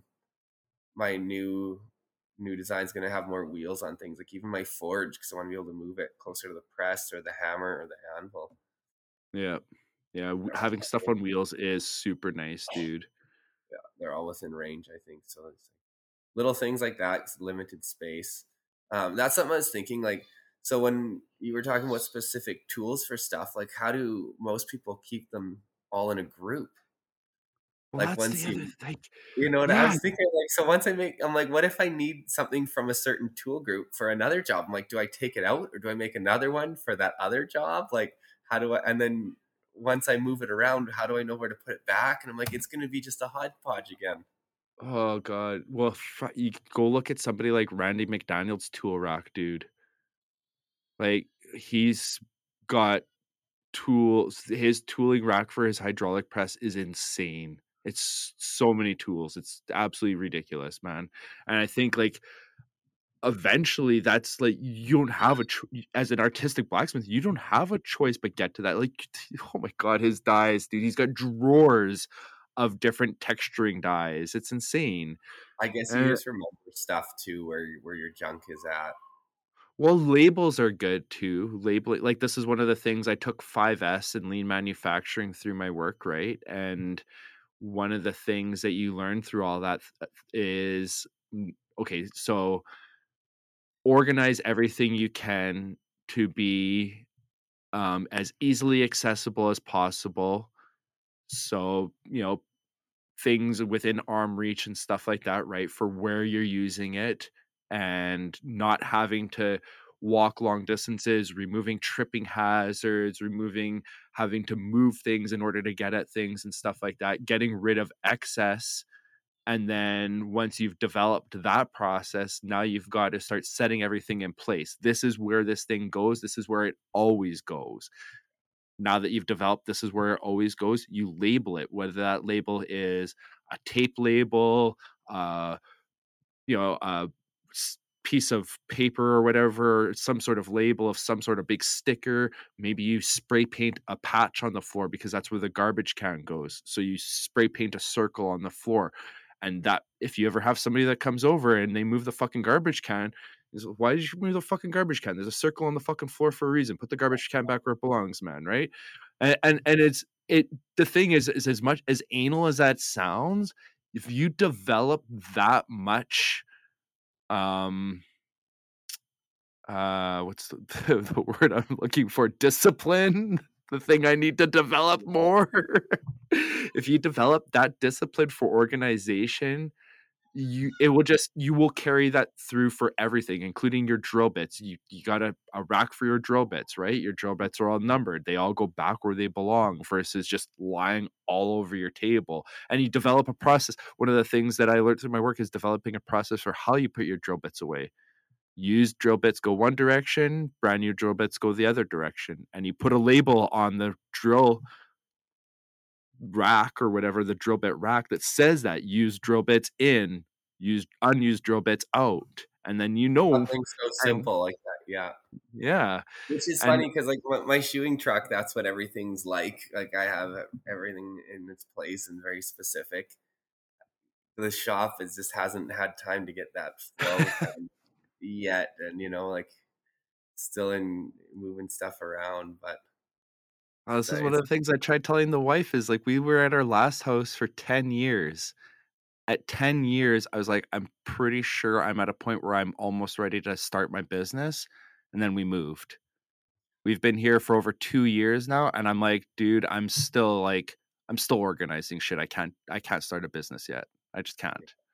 my new new design is going to have more wheels on things, like even my forge, because I want to be able to move it closer to the press or the hammer or the anvil. Yeah. Yeah. w- Having stuff on wheels is super nice, dude. Yeah, they're all within range, I think. So it's little things like that, it's limited space. Um, that's something I was thinking. Like, so when you were talking about specific tools for stuff, like how do most people keep them all in a group? Well, Like that's once the other, you, like, you know what I yeah. was thinking? Like, so once I make, I'm like, what if I need something from a certain tool group for another job? I'm like, do I take it out or do I make another one for that other job? Like, how do I? And then once I move it around, how do I know where to put it back? And I'm like, it's going to be just a hodgepodge again. Oh god. Well, fr- you could go look at somebody like Randy McDaniel's tool rack, dude. Like he's got tools. His tooling rack for his hydraulic press is insane. It's so many tools. It's absolutely ridiculous, man. And I think like eventually that's like you don't have a cho- as an artistic blacksmith, you don't have a choice but get to that. Like oh my god, his dies, dude. He's got drawers of different texturing dies. It's insane. I guess you And just remember stuff too, where where your junk is at. well, labels are good too. Labeling, like this is one of the things I took five S in lean manufacturing through my work, right? And one of the things that you learn through all that th- is mm, okay, so organize everything you can to be um, as easily accessible as possible. So, you know, things within arm reach and stuff like that, right? For where you're using it and not having to walk long distances, removing tripping hazards, removing having to move things in order to get at things and stuff like that, getting rid of excess. And then once you've developed that process, now you've got to start setting everything in place. This is where this thing goes. This is where it always goes. Now that you've developed this is where it always goes, you label it, whether that label is a tape label, uh you know a s- piece of paper or whatever, some sort of label of some sort of big sticker. Maybe you spray paint a patch on the floor because that's where the garbage can goes, so you spray paint a circle on the floor. And that if you ever have somebody that comes over and they move the fucking garbage can, is why did you move the fucking garbage can? There's a circle on the fucking floor for a reason. Put the garbage can back where it belongs, man, right? And and, and it's it the thing is is as much as anal as that sounds, if you develop that much um uh what's the, the word I'm looking for, discipline, the thing I need to develop more. If you develop that discipline for organization, you it will just you will carry that through for everything, including your drill bits. You you got a, a rack for your drill bits, right? Your drill bits are all numbered, they all go back where they belong versus just lying all over your table. And you develop a process. One of the things that I learned through my work is developing a process for how you put your drill bits away. Used drill bits go one direction, brand new drill bits go the other direction, and you put a label on the drill rack or whatever, the drill bit rack, that says that used drill bits in, used unused drill bits out. And then you know. Something so And simple like that, yeah. yeah. Which is And funny because like my, my shoeing truck, that's what everything's like. Like I have everything in its place and very specific. The shop is just hasn't had time to get that flow kind yet, and you know, like still in moving stuff around, but uh, it's this uh, is one it's of the things I tried telling the wife is like we were at our last house for ten years. At ten years, I was like, I'm pretty sure I'm at a point where I'm almost ready to start my business. And then we moved. We've been here for over two years now, and I'm like, dude, I'm still like, I'm still organizing shit. I can't, I can't start a business yet. I just can't.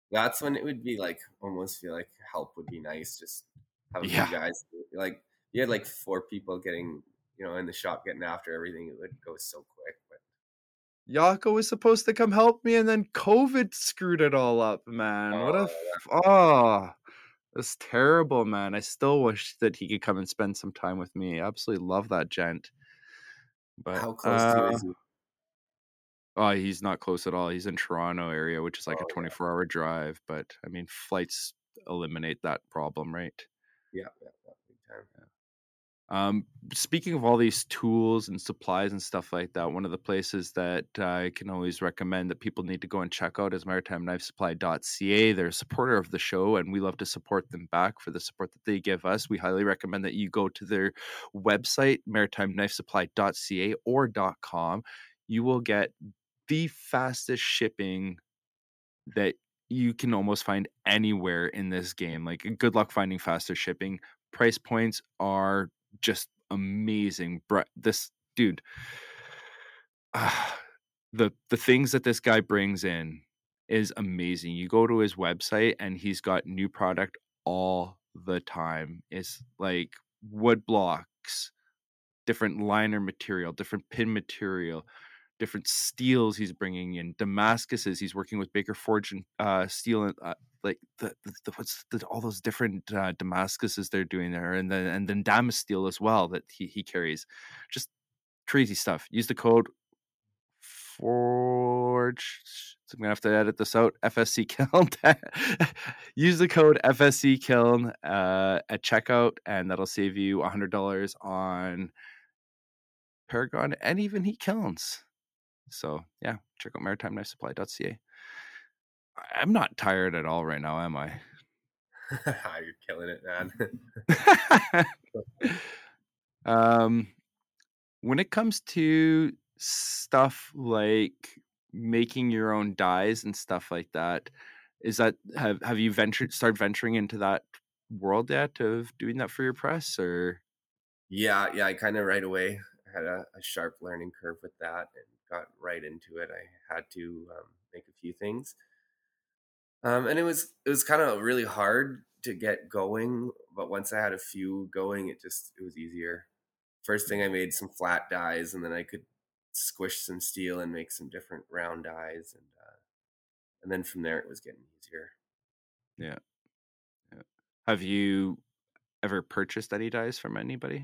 That's when it would be like almost feel like help would be nice. Just have a few Yeah. guys. Like you had like four people getting, you know, in the shop getting after everything. It would go so quick. But Yako was supposed to come help me, and then COVID screwed it all up, man. What a oh, f- oh, that's terrible, man. I still wish that he could come and spend some time with me. Absolutely love that gent. But how close to you uh is he? oh, he's not close at all. He's in Toronto area, which is like a Oh yeah, twenty-four hour drive. But I mean, flights eliminate that problem, right? yeah, yeah, yeah, big time. Um, speaking of all these tools and supplies and stuff like that, one of the places that I can always recommend that people need to go and check out is maritime knife supply dot c a. They're a supporter of the show, and we love to support them back for the support that they give us. We highly recommend that you go to their website, maritime knife supply dot c a or .com. You will get the fastest shipping that you can almost find anywhere in this game. Like, good luck finding faster shipping. Price points are just amazing. Bru- This dude, ah, the the things that this guy brings in is amazing. You go to his website and he's got new product all the time. It's like wood blocks, different liner material, different pin material, different steels he's bringing in, Damascuses. He's working with Baker Forge and uh, steel, and uh, like the, the, the what's the, all those different uh, Damascuses they're doing there, and then and then Damas steel as well that he he carries. Just crazy stuff. Use the code Forge. So I'm gonna have to edit this out. F S C Kiln. Use the code F S C Kiln uh, at checkout, and that'll save you a hundred dollars on Paragon and even Heat Kilns. So yeah, check out maritime knife supply dot c a. I'm not tired at all right now, am I? You're killing it, man. um, when it comes to stuff like making your own dyes and stuff like that, is that have have you ventured start venturing into that world yet of doing that for your press or? Yeah, yeah. I kind of right away had a, a sharp learning curve with that and got right into it. I had to um, make a few things, um, and it was it was kind of really hard to get going. But once I had a few going, it just it was easier. First thing I made some flat dies, and then I could squish some steel and make some different round dies, and uh, and then from there it was getting easier. Yeah, yeah. Have you ever purchased any dyes from anybody?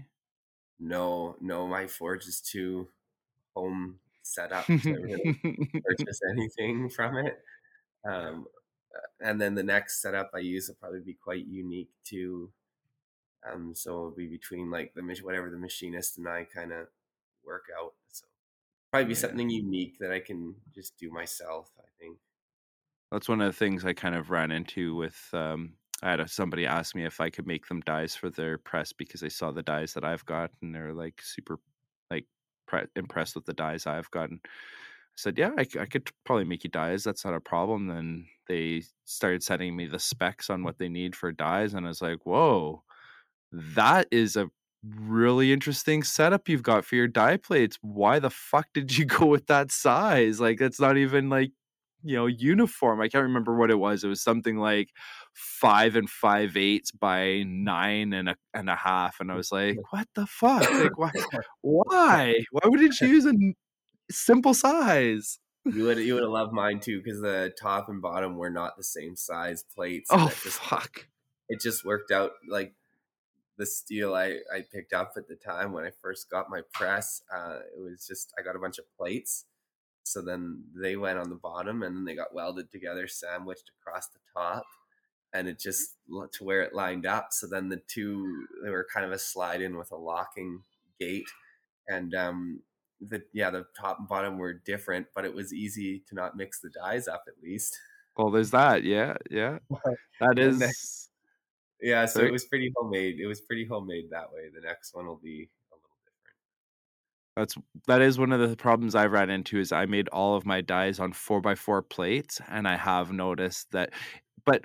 No, no, my forge is too home set up to really purchase anything from it. Um, and then the next setup I use will probably be quite unique too. Um, so it'll be between like the whatever the machinist and I kind of work out. So probably be Yeah. something unique that I can just do myself, I think. That's one of the things I kind of ran into with um I had a, somebody ask me if I could make them dyes for their press because they saw the dyes that I've got and they're like super like pre- impressed with the dyes I've gotten. I said, "Yeah, I, c- I could probably make you dyes. That's not a problem." Then they started sending me the specs on what they need for dyes and I was like, "Whoa. That is a really interesting setup you've got for your dye plates. Why the fuck did you go with that size? Like that's not even like, you know, uniform." I can't remember what it was. It was something like five and five eighths by nine and a and a half. And I was like, what the fuck? Like why why? Why wouldn't you use a n- simple size? You would you would have loved mine too because the top and bottom were not the same size plates, and Oh it just fuck. it just worked out like the steel I, I picked up at the time when I first got my press. Uh, it was just I got a bunch of plates, so then they went on the bottom, and then they got welded together, sandwiched across the top, and it just to where it lined up. So then the two they were kind of a slide in with a locking gate, and um, the yeah the top and bottom were different, but it was easy to not mix the dyes up at least. Well, there's that. Yeah, yeah. That And then is yeah, so it sorry. was pretty homemade. It was pretty homemade that way. The next one will be a little different. That's that is one of the problems I've ran into is I made all of my dyes on four by four plates, and I have noticed that but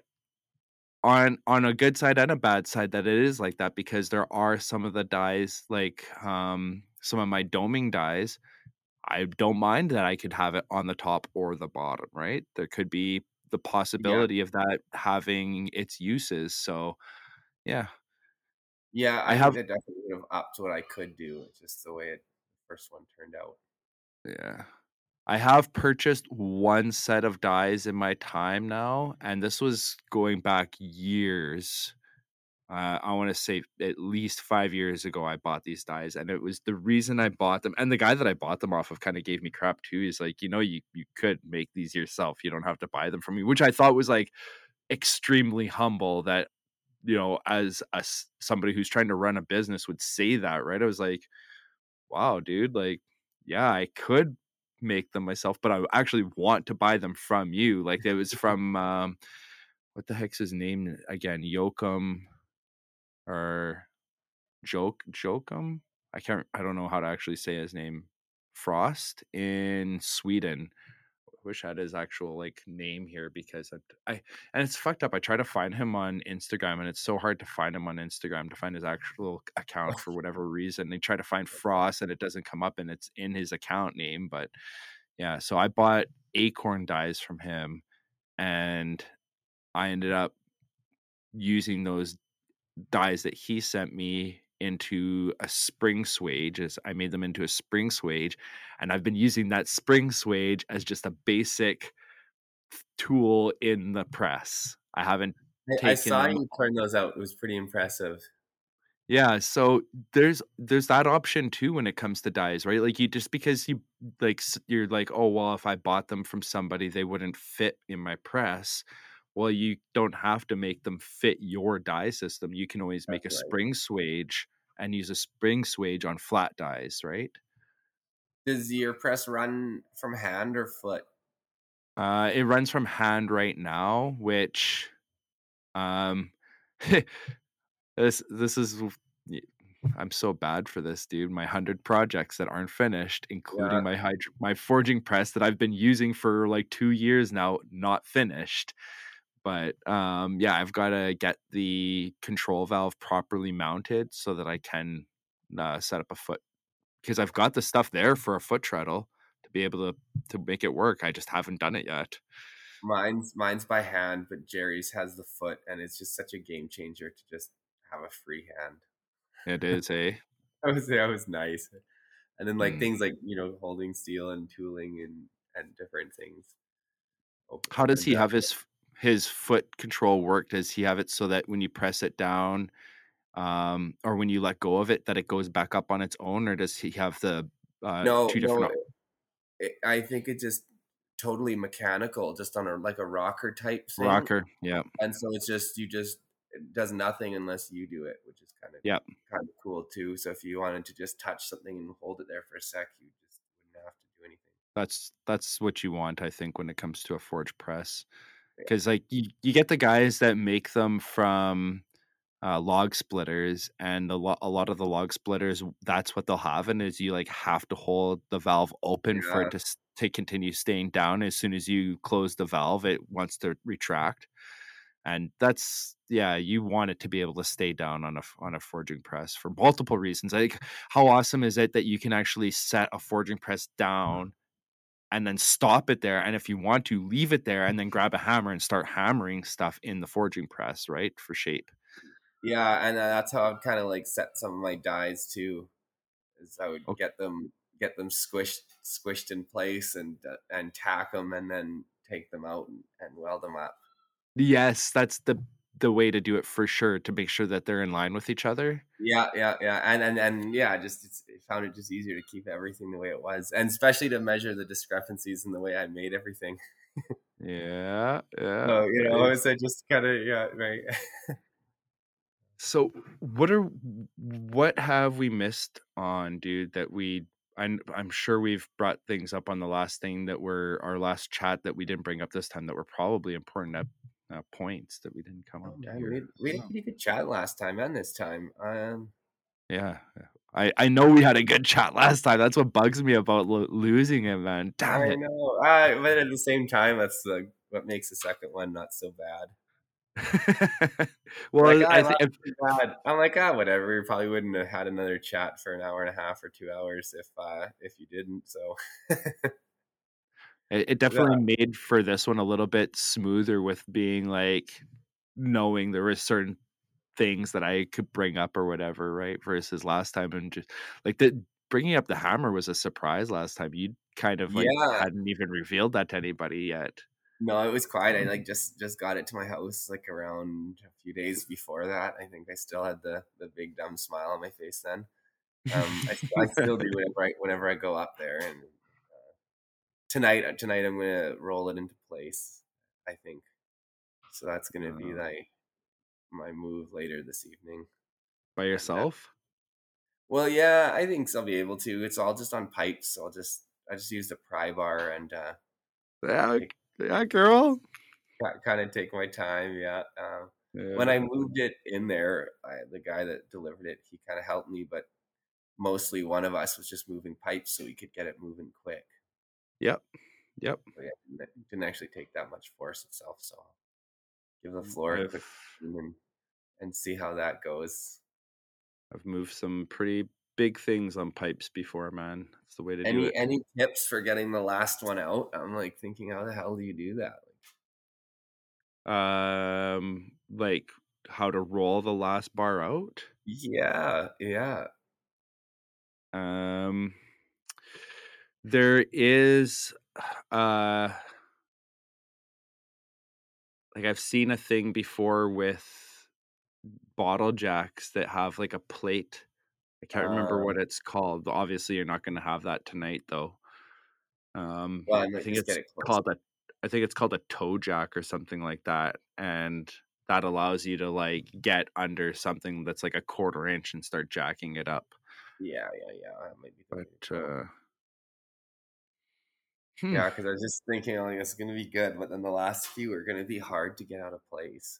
on on a good side and a bad side that it is like that because there are some of the dyes like um some of my doming dyes, I don't mind that I could have it on the top or the bottom, right? There could be the Yeah. possibility of that having its uses. So yeah, Yeah, I I think have that definitely would have upped what I could do, it's just the way it the first one turned out. yeah. I have purchased one set of dyes in my time now, and this was going back years. Uh, I want to say at least five years ago, I bought these dyes, and it was the reason I bought them. And the guy that I bought them off of kind of gave me crap too. He's like, you know, you you could make these yourself. You don't have to buy them from me, which I thought was like extremely humble. That you know, as a s- somebody who's trying to run a business would say that, right? I was like, wow, dude, like, yeah, I could make them myself, but I actually want to buy them from you. Like it was from um, what the heck's his name again? Yoakum or Joke Jokum? I can't I don't know how to actually say his name. Frost in Sweden. I wish I had his actual like name here because I, I and it's fucked up. I try to find him on Instagram and it's so hard to find him on Instagram to find his actual account for whatever reason. They try to find Frost and it doesn't come up and it's in his account name. But yeah, so I bought acorn dyes from him and I ended up using those dyes that he sent me into a spring swage as I made them into a spring swage and I've been using that spring swage as just a basic tool in the press. I haven't I I taken saw them. you turn those out, it was pretty impressive. Yeah, so there's there's that option too when it comes to dyes, right? Like you just because you like s- you're like, oh well, if I bought them from somebody, they wouldn't fit in my press. Well, you don't have to make them fit your dye system. You can always make That's a right. spring swage and use a spring swage on flat dyes, right? Does your press run from hand or foot? Uh, it runs from hand right now, which um this this is y- I'm so bad for this, dude. My hundred projects that aren't finished, Yeah. including my hyd- my forging press that I've been using for like two years now, not finished. But um, yeah, I've got to get the control valve properly mounted so that I can uh, set up a foot because I've got the stuff there for a foot treadle to be able to to make it work. I just haven't done it yet. Mine's mine's by hand, but Jerry's has the foot, and it's just such a game changer to just have a free hand. It is a. I was that was nice. And then like Hmm. things like, you know, holding steel and tooling and and different things op- How does opens he up. have his his foot control work? Does he have it so that when you press it down, um, or when you let go of it, that it goes back up on its own, or does he have the uh, No, two no, different op- it, I think it's just totally mechanical, just on a like a rocker type thing. rocker? Yeah, And so it's just you just it does nothing unless you do it, which is kind of yeah. kind of cool too. So if you wanted to just touch something and hold it there for a sec, you just wouldn't have to do anything. That's that's what you want, I think, when it comes to a forge press, Yeah. because like you you get the guys that make them from uh, log splitters, and a lot a lot of the log splitters, that's what they'll have, and is you like have to hold the valve open for Yeah. it to s- to continue staying down. As soon as you close the valve, it wants to retract, and that's yeah, you want it to be able to stay down on a f- on a forging press for multiple reasons. Like, how awesome is it that you can actually set a forging press down and then stop it there, and if you want to leave it there and then grab a hammer and start hammering stuff in the forging press, right, for shape. Yeah, and uh, that's how I've kind of like set some of my dies too. Is I would Okay. get them get them squished squished in place and uh, and tack them and then take them out and, and weld them up. Yes, that's the the way to do it for sure, to make sure that they're in line with each other. Yeah, yeah, yeah, and and and yeah, just it's, it found it just easier to keep everything the way it was, and especially to measure the discrepancies in the way I made everything. Yeah, yeah, So you know, nice. so just kind of yeah, right. So, what are what have we missed on, dude, that we I'm I'm sure we've brought things up on the last thing that were our last chat that we didn't bring up this time that were probably important uh, uh, points that we didn't come Oh up to man, we here. had, we had a pretty good chat last time and this time. Um, Yeah. Yeah. I I know we had a good chat last time. That's what bugs me about lo- losing it, man. Damn I it. know, uh, but at the same time, that's the what makes the second one not so bad. Like, Well, ah, I I lost think too bad. I'm like, ah, whatever. We probably wouldn't have had another chat for an hour and a half or two hours if uh if you didn't. So It, it Yeah, definitely made for this one a little bit smoother with being like knowing there were certain things that I could bring up or whatever, right? Versus last time and just like the bringing up the hammer was a surprise last time. You kind of like yeah. hadn't even revealed that to anybody yet. No, it was quiet. I like just just got it to my house like around a few days before that. I think I still had the the big dumb smile on my face then. Um, I I still do whenever I whenever I go up there. And tonight tonight I'm gonna roll it into place, I think. So that's gonna be Uh, like my move later this evening. by And uh, yourself? well, yeah, I think so, I'll be able to. It's all just on pipes, so I'll just I just use the pry bar and uh, Yeah, take, yeah, girl. kind of take my time. Yeah. Um, when Yeah. I moved it in there, I, the guy that delivered it, he kind of helped me, but mostly one of us was just moving pipes so we could get it moving quick. Yep. Yep. So yeah, it didn't didn't actually take that much force itself. So I'll give the floor a I've quick clean and, and see how that goes. I've moved some pretty big things on pipes before, man. That's the way to do Any it. any tips for getting the last one out? I'm like thinking, how the hell do you do that? Um, like how to roll the last bar out. Yeah, yeah. Um, there is, uh, like I've seen a thing before with bottle jacks that have like a plate. I can't remember Uh, what it's called. Obviously, you're not going to have that tonight, though. Um, well, I I might think just get it's it close. called a, I think it's called a toe jack or something like that, and that allows you to like get under something that's like a quarter inch and start jacking it up. Yeah, yeah, yeah. That might be the way But to go. uh, hmm, Yeah, because I was just thinking, like, it's gonna be good, but then the last few are gonna be hard to get out of place.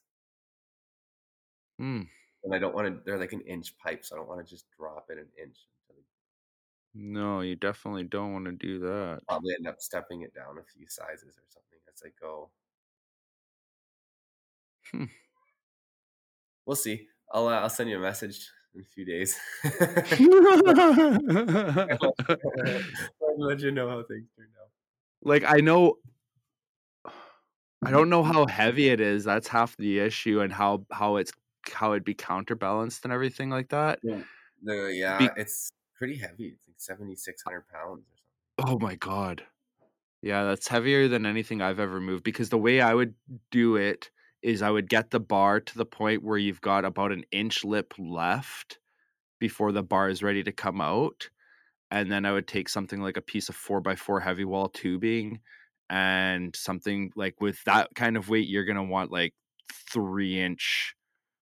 hmm, And I don't want to. They're like an inch pipe, so I don't want to just drop it an inch. Until no, you definitely don't want to do that. probably end up stepping it down a few sizes or something as I go. Hmm. We'll see. I'll uh, I'll send you a message in a few days. I'll let you know how things turned out. Like I know I don't know how heavy it is. That's half the issue, and how how it's how it'd be counterbalanced and everything like that. Yeah, the, yeah, Be- it's pretty heavy. It's like seventy six hundred pounds or something. oh my god. Yeah, that's heavier than anything I've ever moved because the way I would do it is I would get the bar to the point where you've got about an inch lip left before the bar is ready to come out. And then I would take something like a piece of four by four heavy wall tubing and something like with that kind of weight, you're going to want like three inch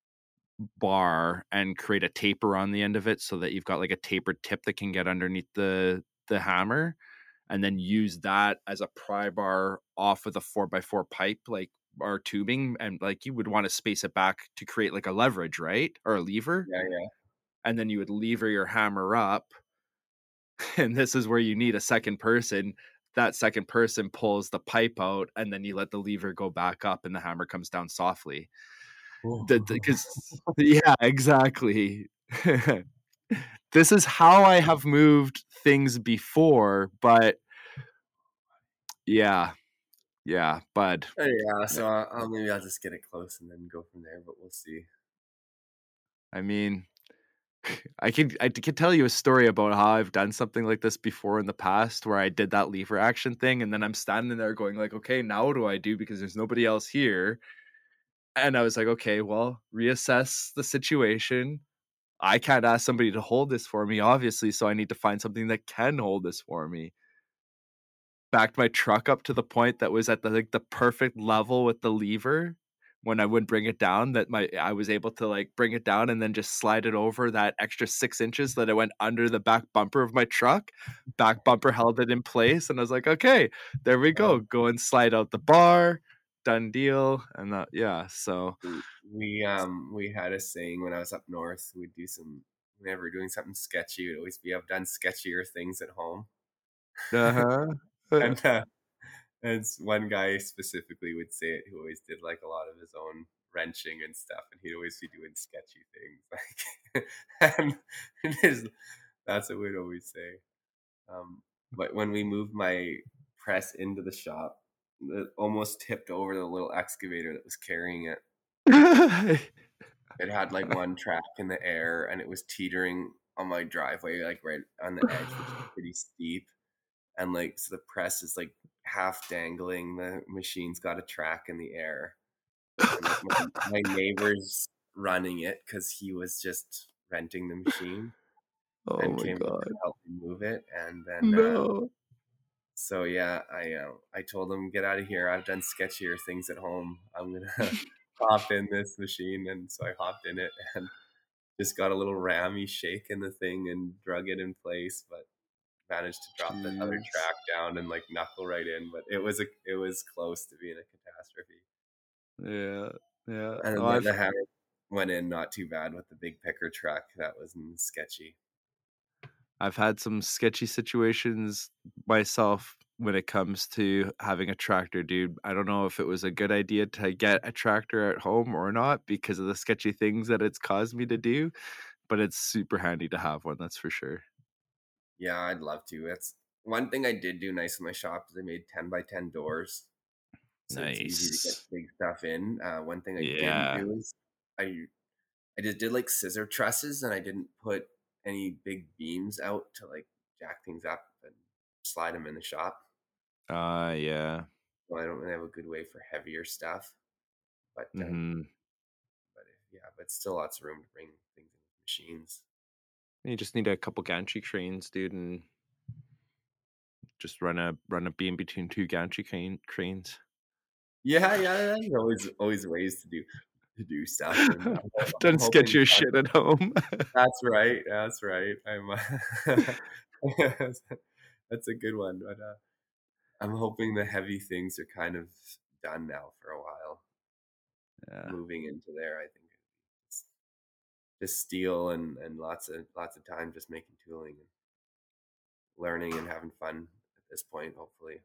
bar and create a taper on the end of it so that you've got like a tapered tip that can get underneath the the hammer, and then use that as a pry bar off of the four by four pipe like or tubing, and like you would want to space it back to create like a leverage, right, or a lever, Yeah, yeah. and then you would lever your hammer up. And this is where you need a second person. That second person pulls the pipe out, and then you let the lever go back up and the hammer comes down softly. Because yeah, exactly. This is how I have moved things before, but yeah, yeah, bud. Oh, yeah, Yeah. so I'll, I'll maybe I'll just get it close and then go from there, but we'll see. I mean, I could I could tell you a story about how I've done something like this before in the past where I did that lever action thing, and then I'm standing there going like, okay, now what do I do because there's nobody else here? And I was like, okay, well, reassess the situation. I can't ask somebody to hold this for me, obviously, so I need to find something that can hold this for me. Backed my truck up to the point that was at the like the perfect level with the lever when I would bring it down, that my I was able to like bring it down and then just slide it over that extra six inches that it went under the back bumper of my truck. Back bumper held it in place, and I was like, okay, there we Uh, go. Go and slide out the bar, done deal. And that, yeah, so we we, um we had a saying when I was up north. We'd do some whenever we're doing something sketchy. It'd always be, "I've done sketchier things at home." uh-huh. And uh, and s- one guy specifically would say it, who always did like a lot of his own wrenching and stuff, and he'd always be doing sketchy things. Like, and it is, that's what we'd always say. Um, but when we moved my press into the shop. It almost tipped over the little excavator that was carrying it. It had like one track in the air, and it was teetering on my driveway, like right on the edge, which is pretty steep. And like, so the press is like half dangling. The machine's got a track in the air, and like my, my neighbor's running it because he was just renting the machine Oh and my came over god. to help me move it. And then, uh, No. so yeah, I uh, I told him, get out of here. I've done sketchier things at home. I'm gonna hop in this machine, and so I hopped in it and just got a little rammy shake in the thing and drug it in place, but managed to drop the other Jeez. track down and like knuckle right in. But it was a it was close to being a catastrophe. Yeah. Yeah. And Oh, then I've the, the hammer went in not too bad with the big picker truck. That was sketchy. I've had some sketchy situations myself when it comes to having a tractor, dude. I don't know if it was a good idea to get a tractor at home or not because of the sketchy things that it's caused me to do, but it's super handy to have one, that's for sure. Yeah, I'd love to. That's one thing I did do nice in my shop is I made ten by ten doors. So it's easy to get Nice. big stuff in. Uh, one thing I didn't Yeah. do is I I just did like scissor trusses, and I didn't put any big beams out to like jack things up and slide them in the shop. Uh, yeah. So I don't really have a good way for heavier stuff. But um, Mm-hmm. but yeah, but still lots of room to bring things in with machines. You just need a couple gantry cranes, dude, and just run a run a beam between two gantry crane cranes. Yeah, yeah, there's always always ways to do to do stuff, and uh, I've I'm done hoping sketchier uh, shit at home. that's right, that's right. I'm uh, that's a good one, but uh, I'm hoping the heavy things are kind of done now for a while. Yeah. Moving into there, I think it's just steel and and lots of lots of time just making tooling and learning and having fun at this point, hopefully.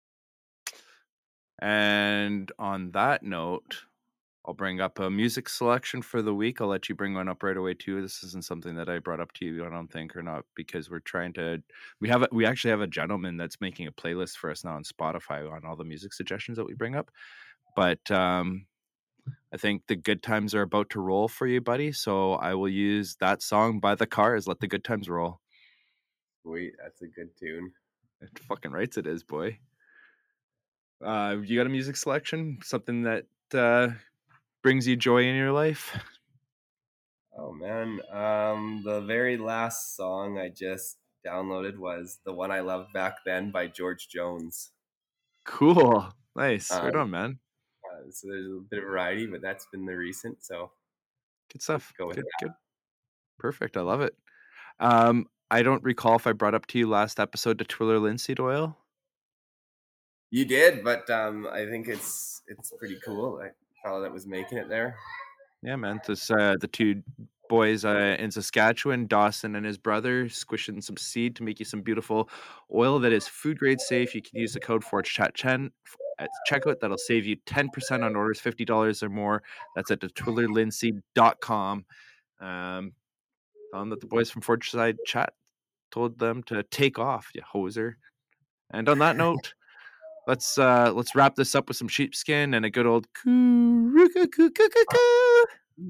And on that note, I'll bring up a music selection for the week. I'll let you bring one up right away too. This isn't something that I brought up to you, I don't think, or not, because we're trying to. We have a, we actually have a gentleman that's making a playlist for us now on Spotify on all the music suggestions that we bring up. But um, I think the good times are about to roll for you, buddy. So I will use that song by The Cars. Let the good times roll. Sweet, that's a good tune. It fucking writes it is, boy. Uh, you got a music selection? Something that uh, brings you joy in your life? Oh man, um, the very last song I just downloaded was the one I loved back then by George Jones. Cool. Nice. Right Um, on, man. uh, so there's a bit of variety, but that's been the recent. So Good let's stuff. go with Good, that. good. Perfect. I love it. Um, I don't recall if I brought up to you last episode to Twiller Linseed Oil. You did, but um, I think it's it's pretty cool. That fellow that was making it there. Yeah, man. This uh, the two boys uh, in Saskatchewan, Dawson and his brother, squishing some seed to make you some beautiful oil that is food grade safe. You can use the code for chat ten at checkout. That'll save you ten percent on orders fifty dollars or more. That's at the twiller linseed dot com. Um, tell them that the boys from Forgeside Chat told them to take off, you hoser. And on that note, let's uh let's wrap this up with some sheepskin and a good old coo coo coo coo coo.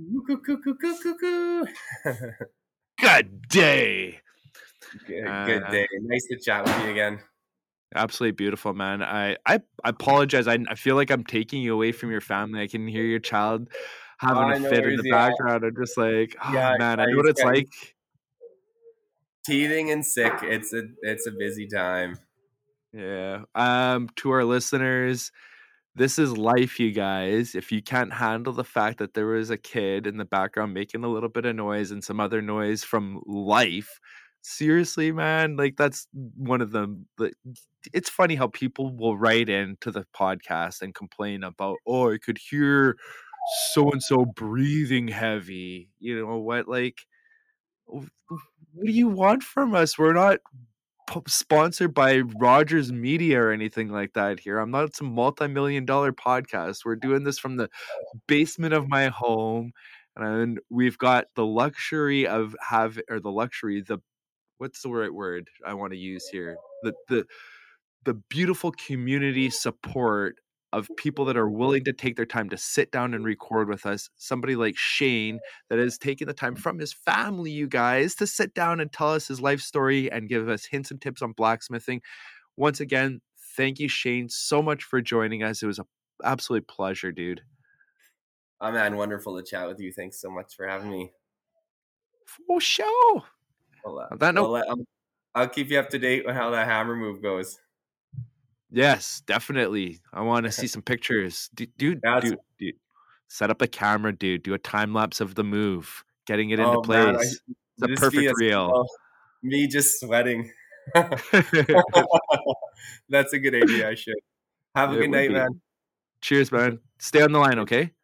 Good day. Good, good Uh, day. Nice to chat with you again. absolutely beautiful, man. I, I I apologize. I I feel like I'm taking you away from your family. I can hear your child having a I know fit in worries. the Yeah, background. I'm just like, oh yeah. man, I know He's what it's got like. teething and sick. It's a it's a busy time. Yeah. Um, to our listeners, this is life, you guys. If you can't handle the fact that there was a kid in the background making a little bit of noise and some other noise from life, seriously, man, like that's one of them. Like, it's funny how people will write into the podcast and complain about, oh, I could hear so and so breathing heavy. You know what? Like, what do you want from us? We're not p- sponsored by Rogers Media or anything like that here. I'm not some multi-million dollar podcast. We're doing this from the basement of my home, and we've got the luxury of have or the luxury the what's the right word I want to use here? The the the beautiful community support of people that are willing to take their time to sit down and record with us. Somebody like Shane that has taken the time from his family, you guys, to sit down and tell us his life story and give us hints and tips on blacksmithing. Once again, thank you, Shane, so much for joining us. It was an absolute pleasure, dude. Oh man, wonderful to chat with you. Thanks so much for having me. For sure. Well, uh, On that note, well, um, I'll keep you up to date with how that hammer move goes. Yes, definitely. I want to see some pictures. Dude, dude, Yeah, dude, dude. Set up a camera, dude. Do a time lapse of the move. Getting it oh into man, I, place. It's a just be perfect a, reel. oh, me just sweating. That's a good idea. I should have a It good would night, be. man. Cheers, man. Stay on the line, okay?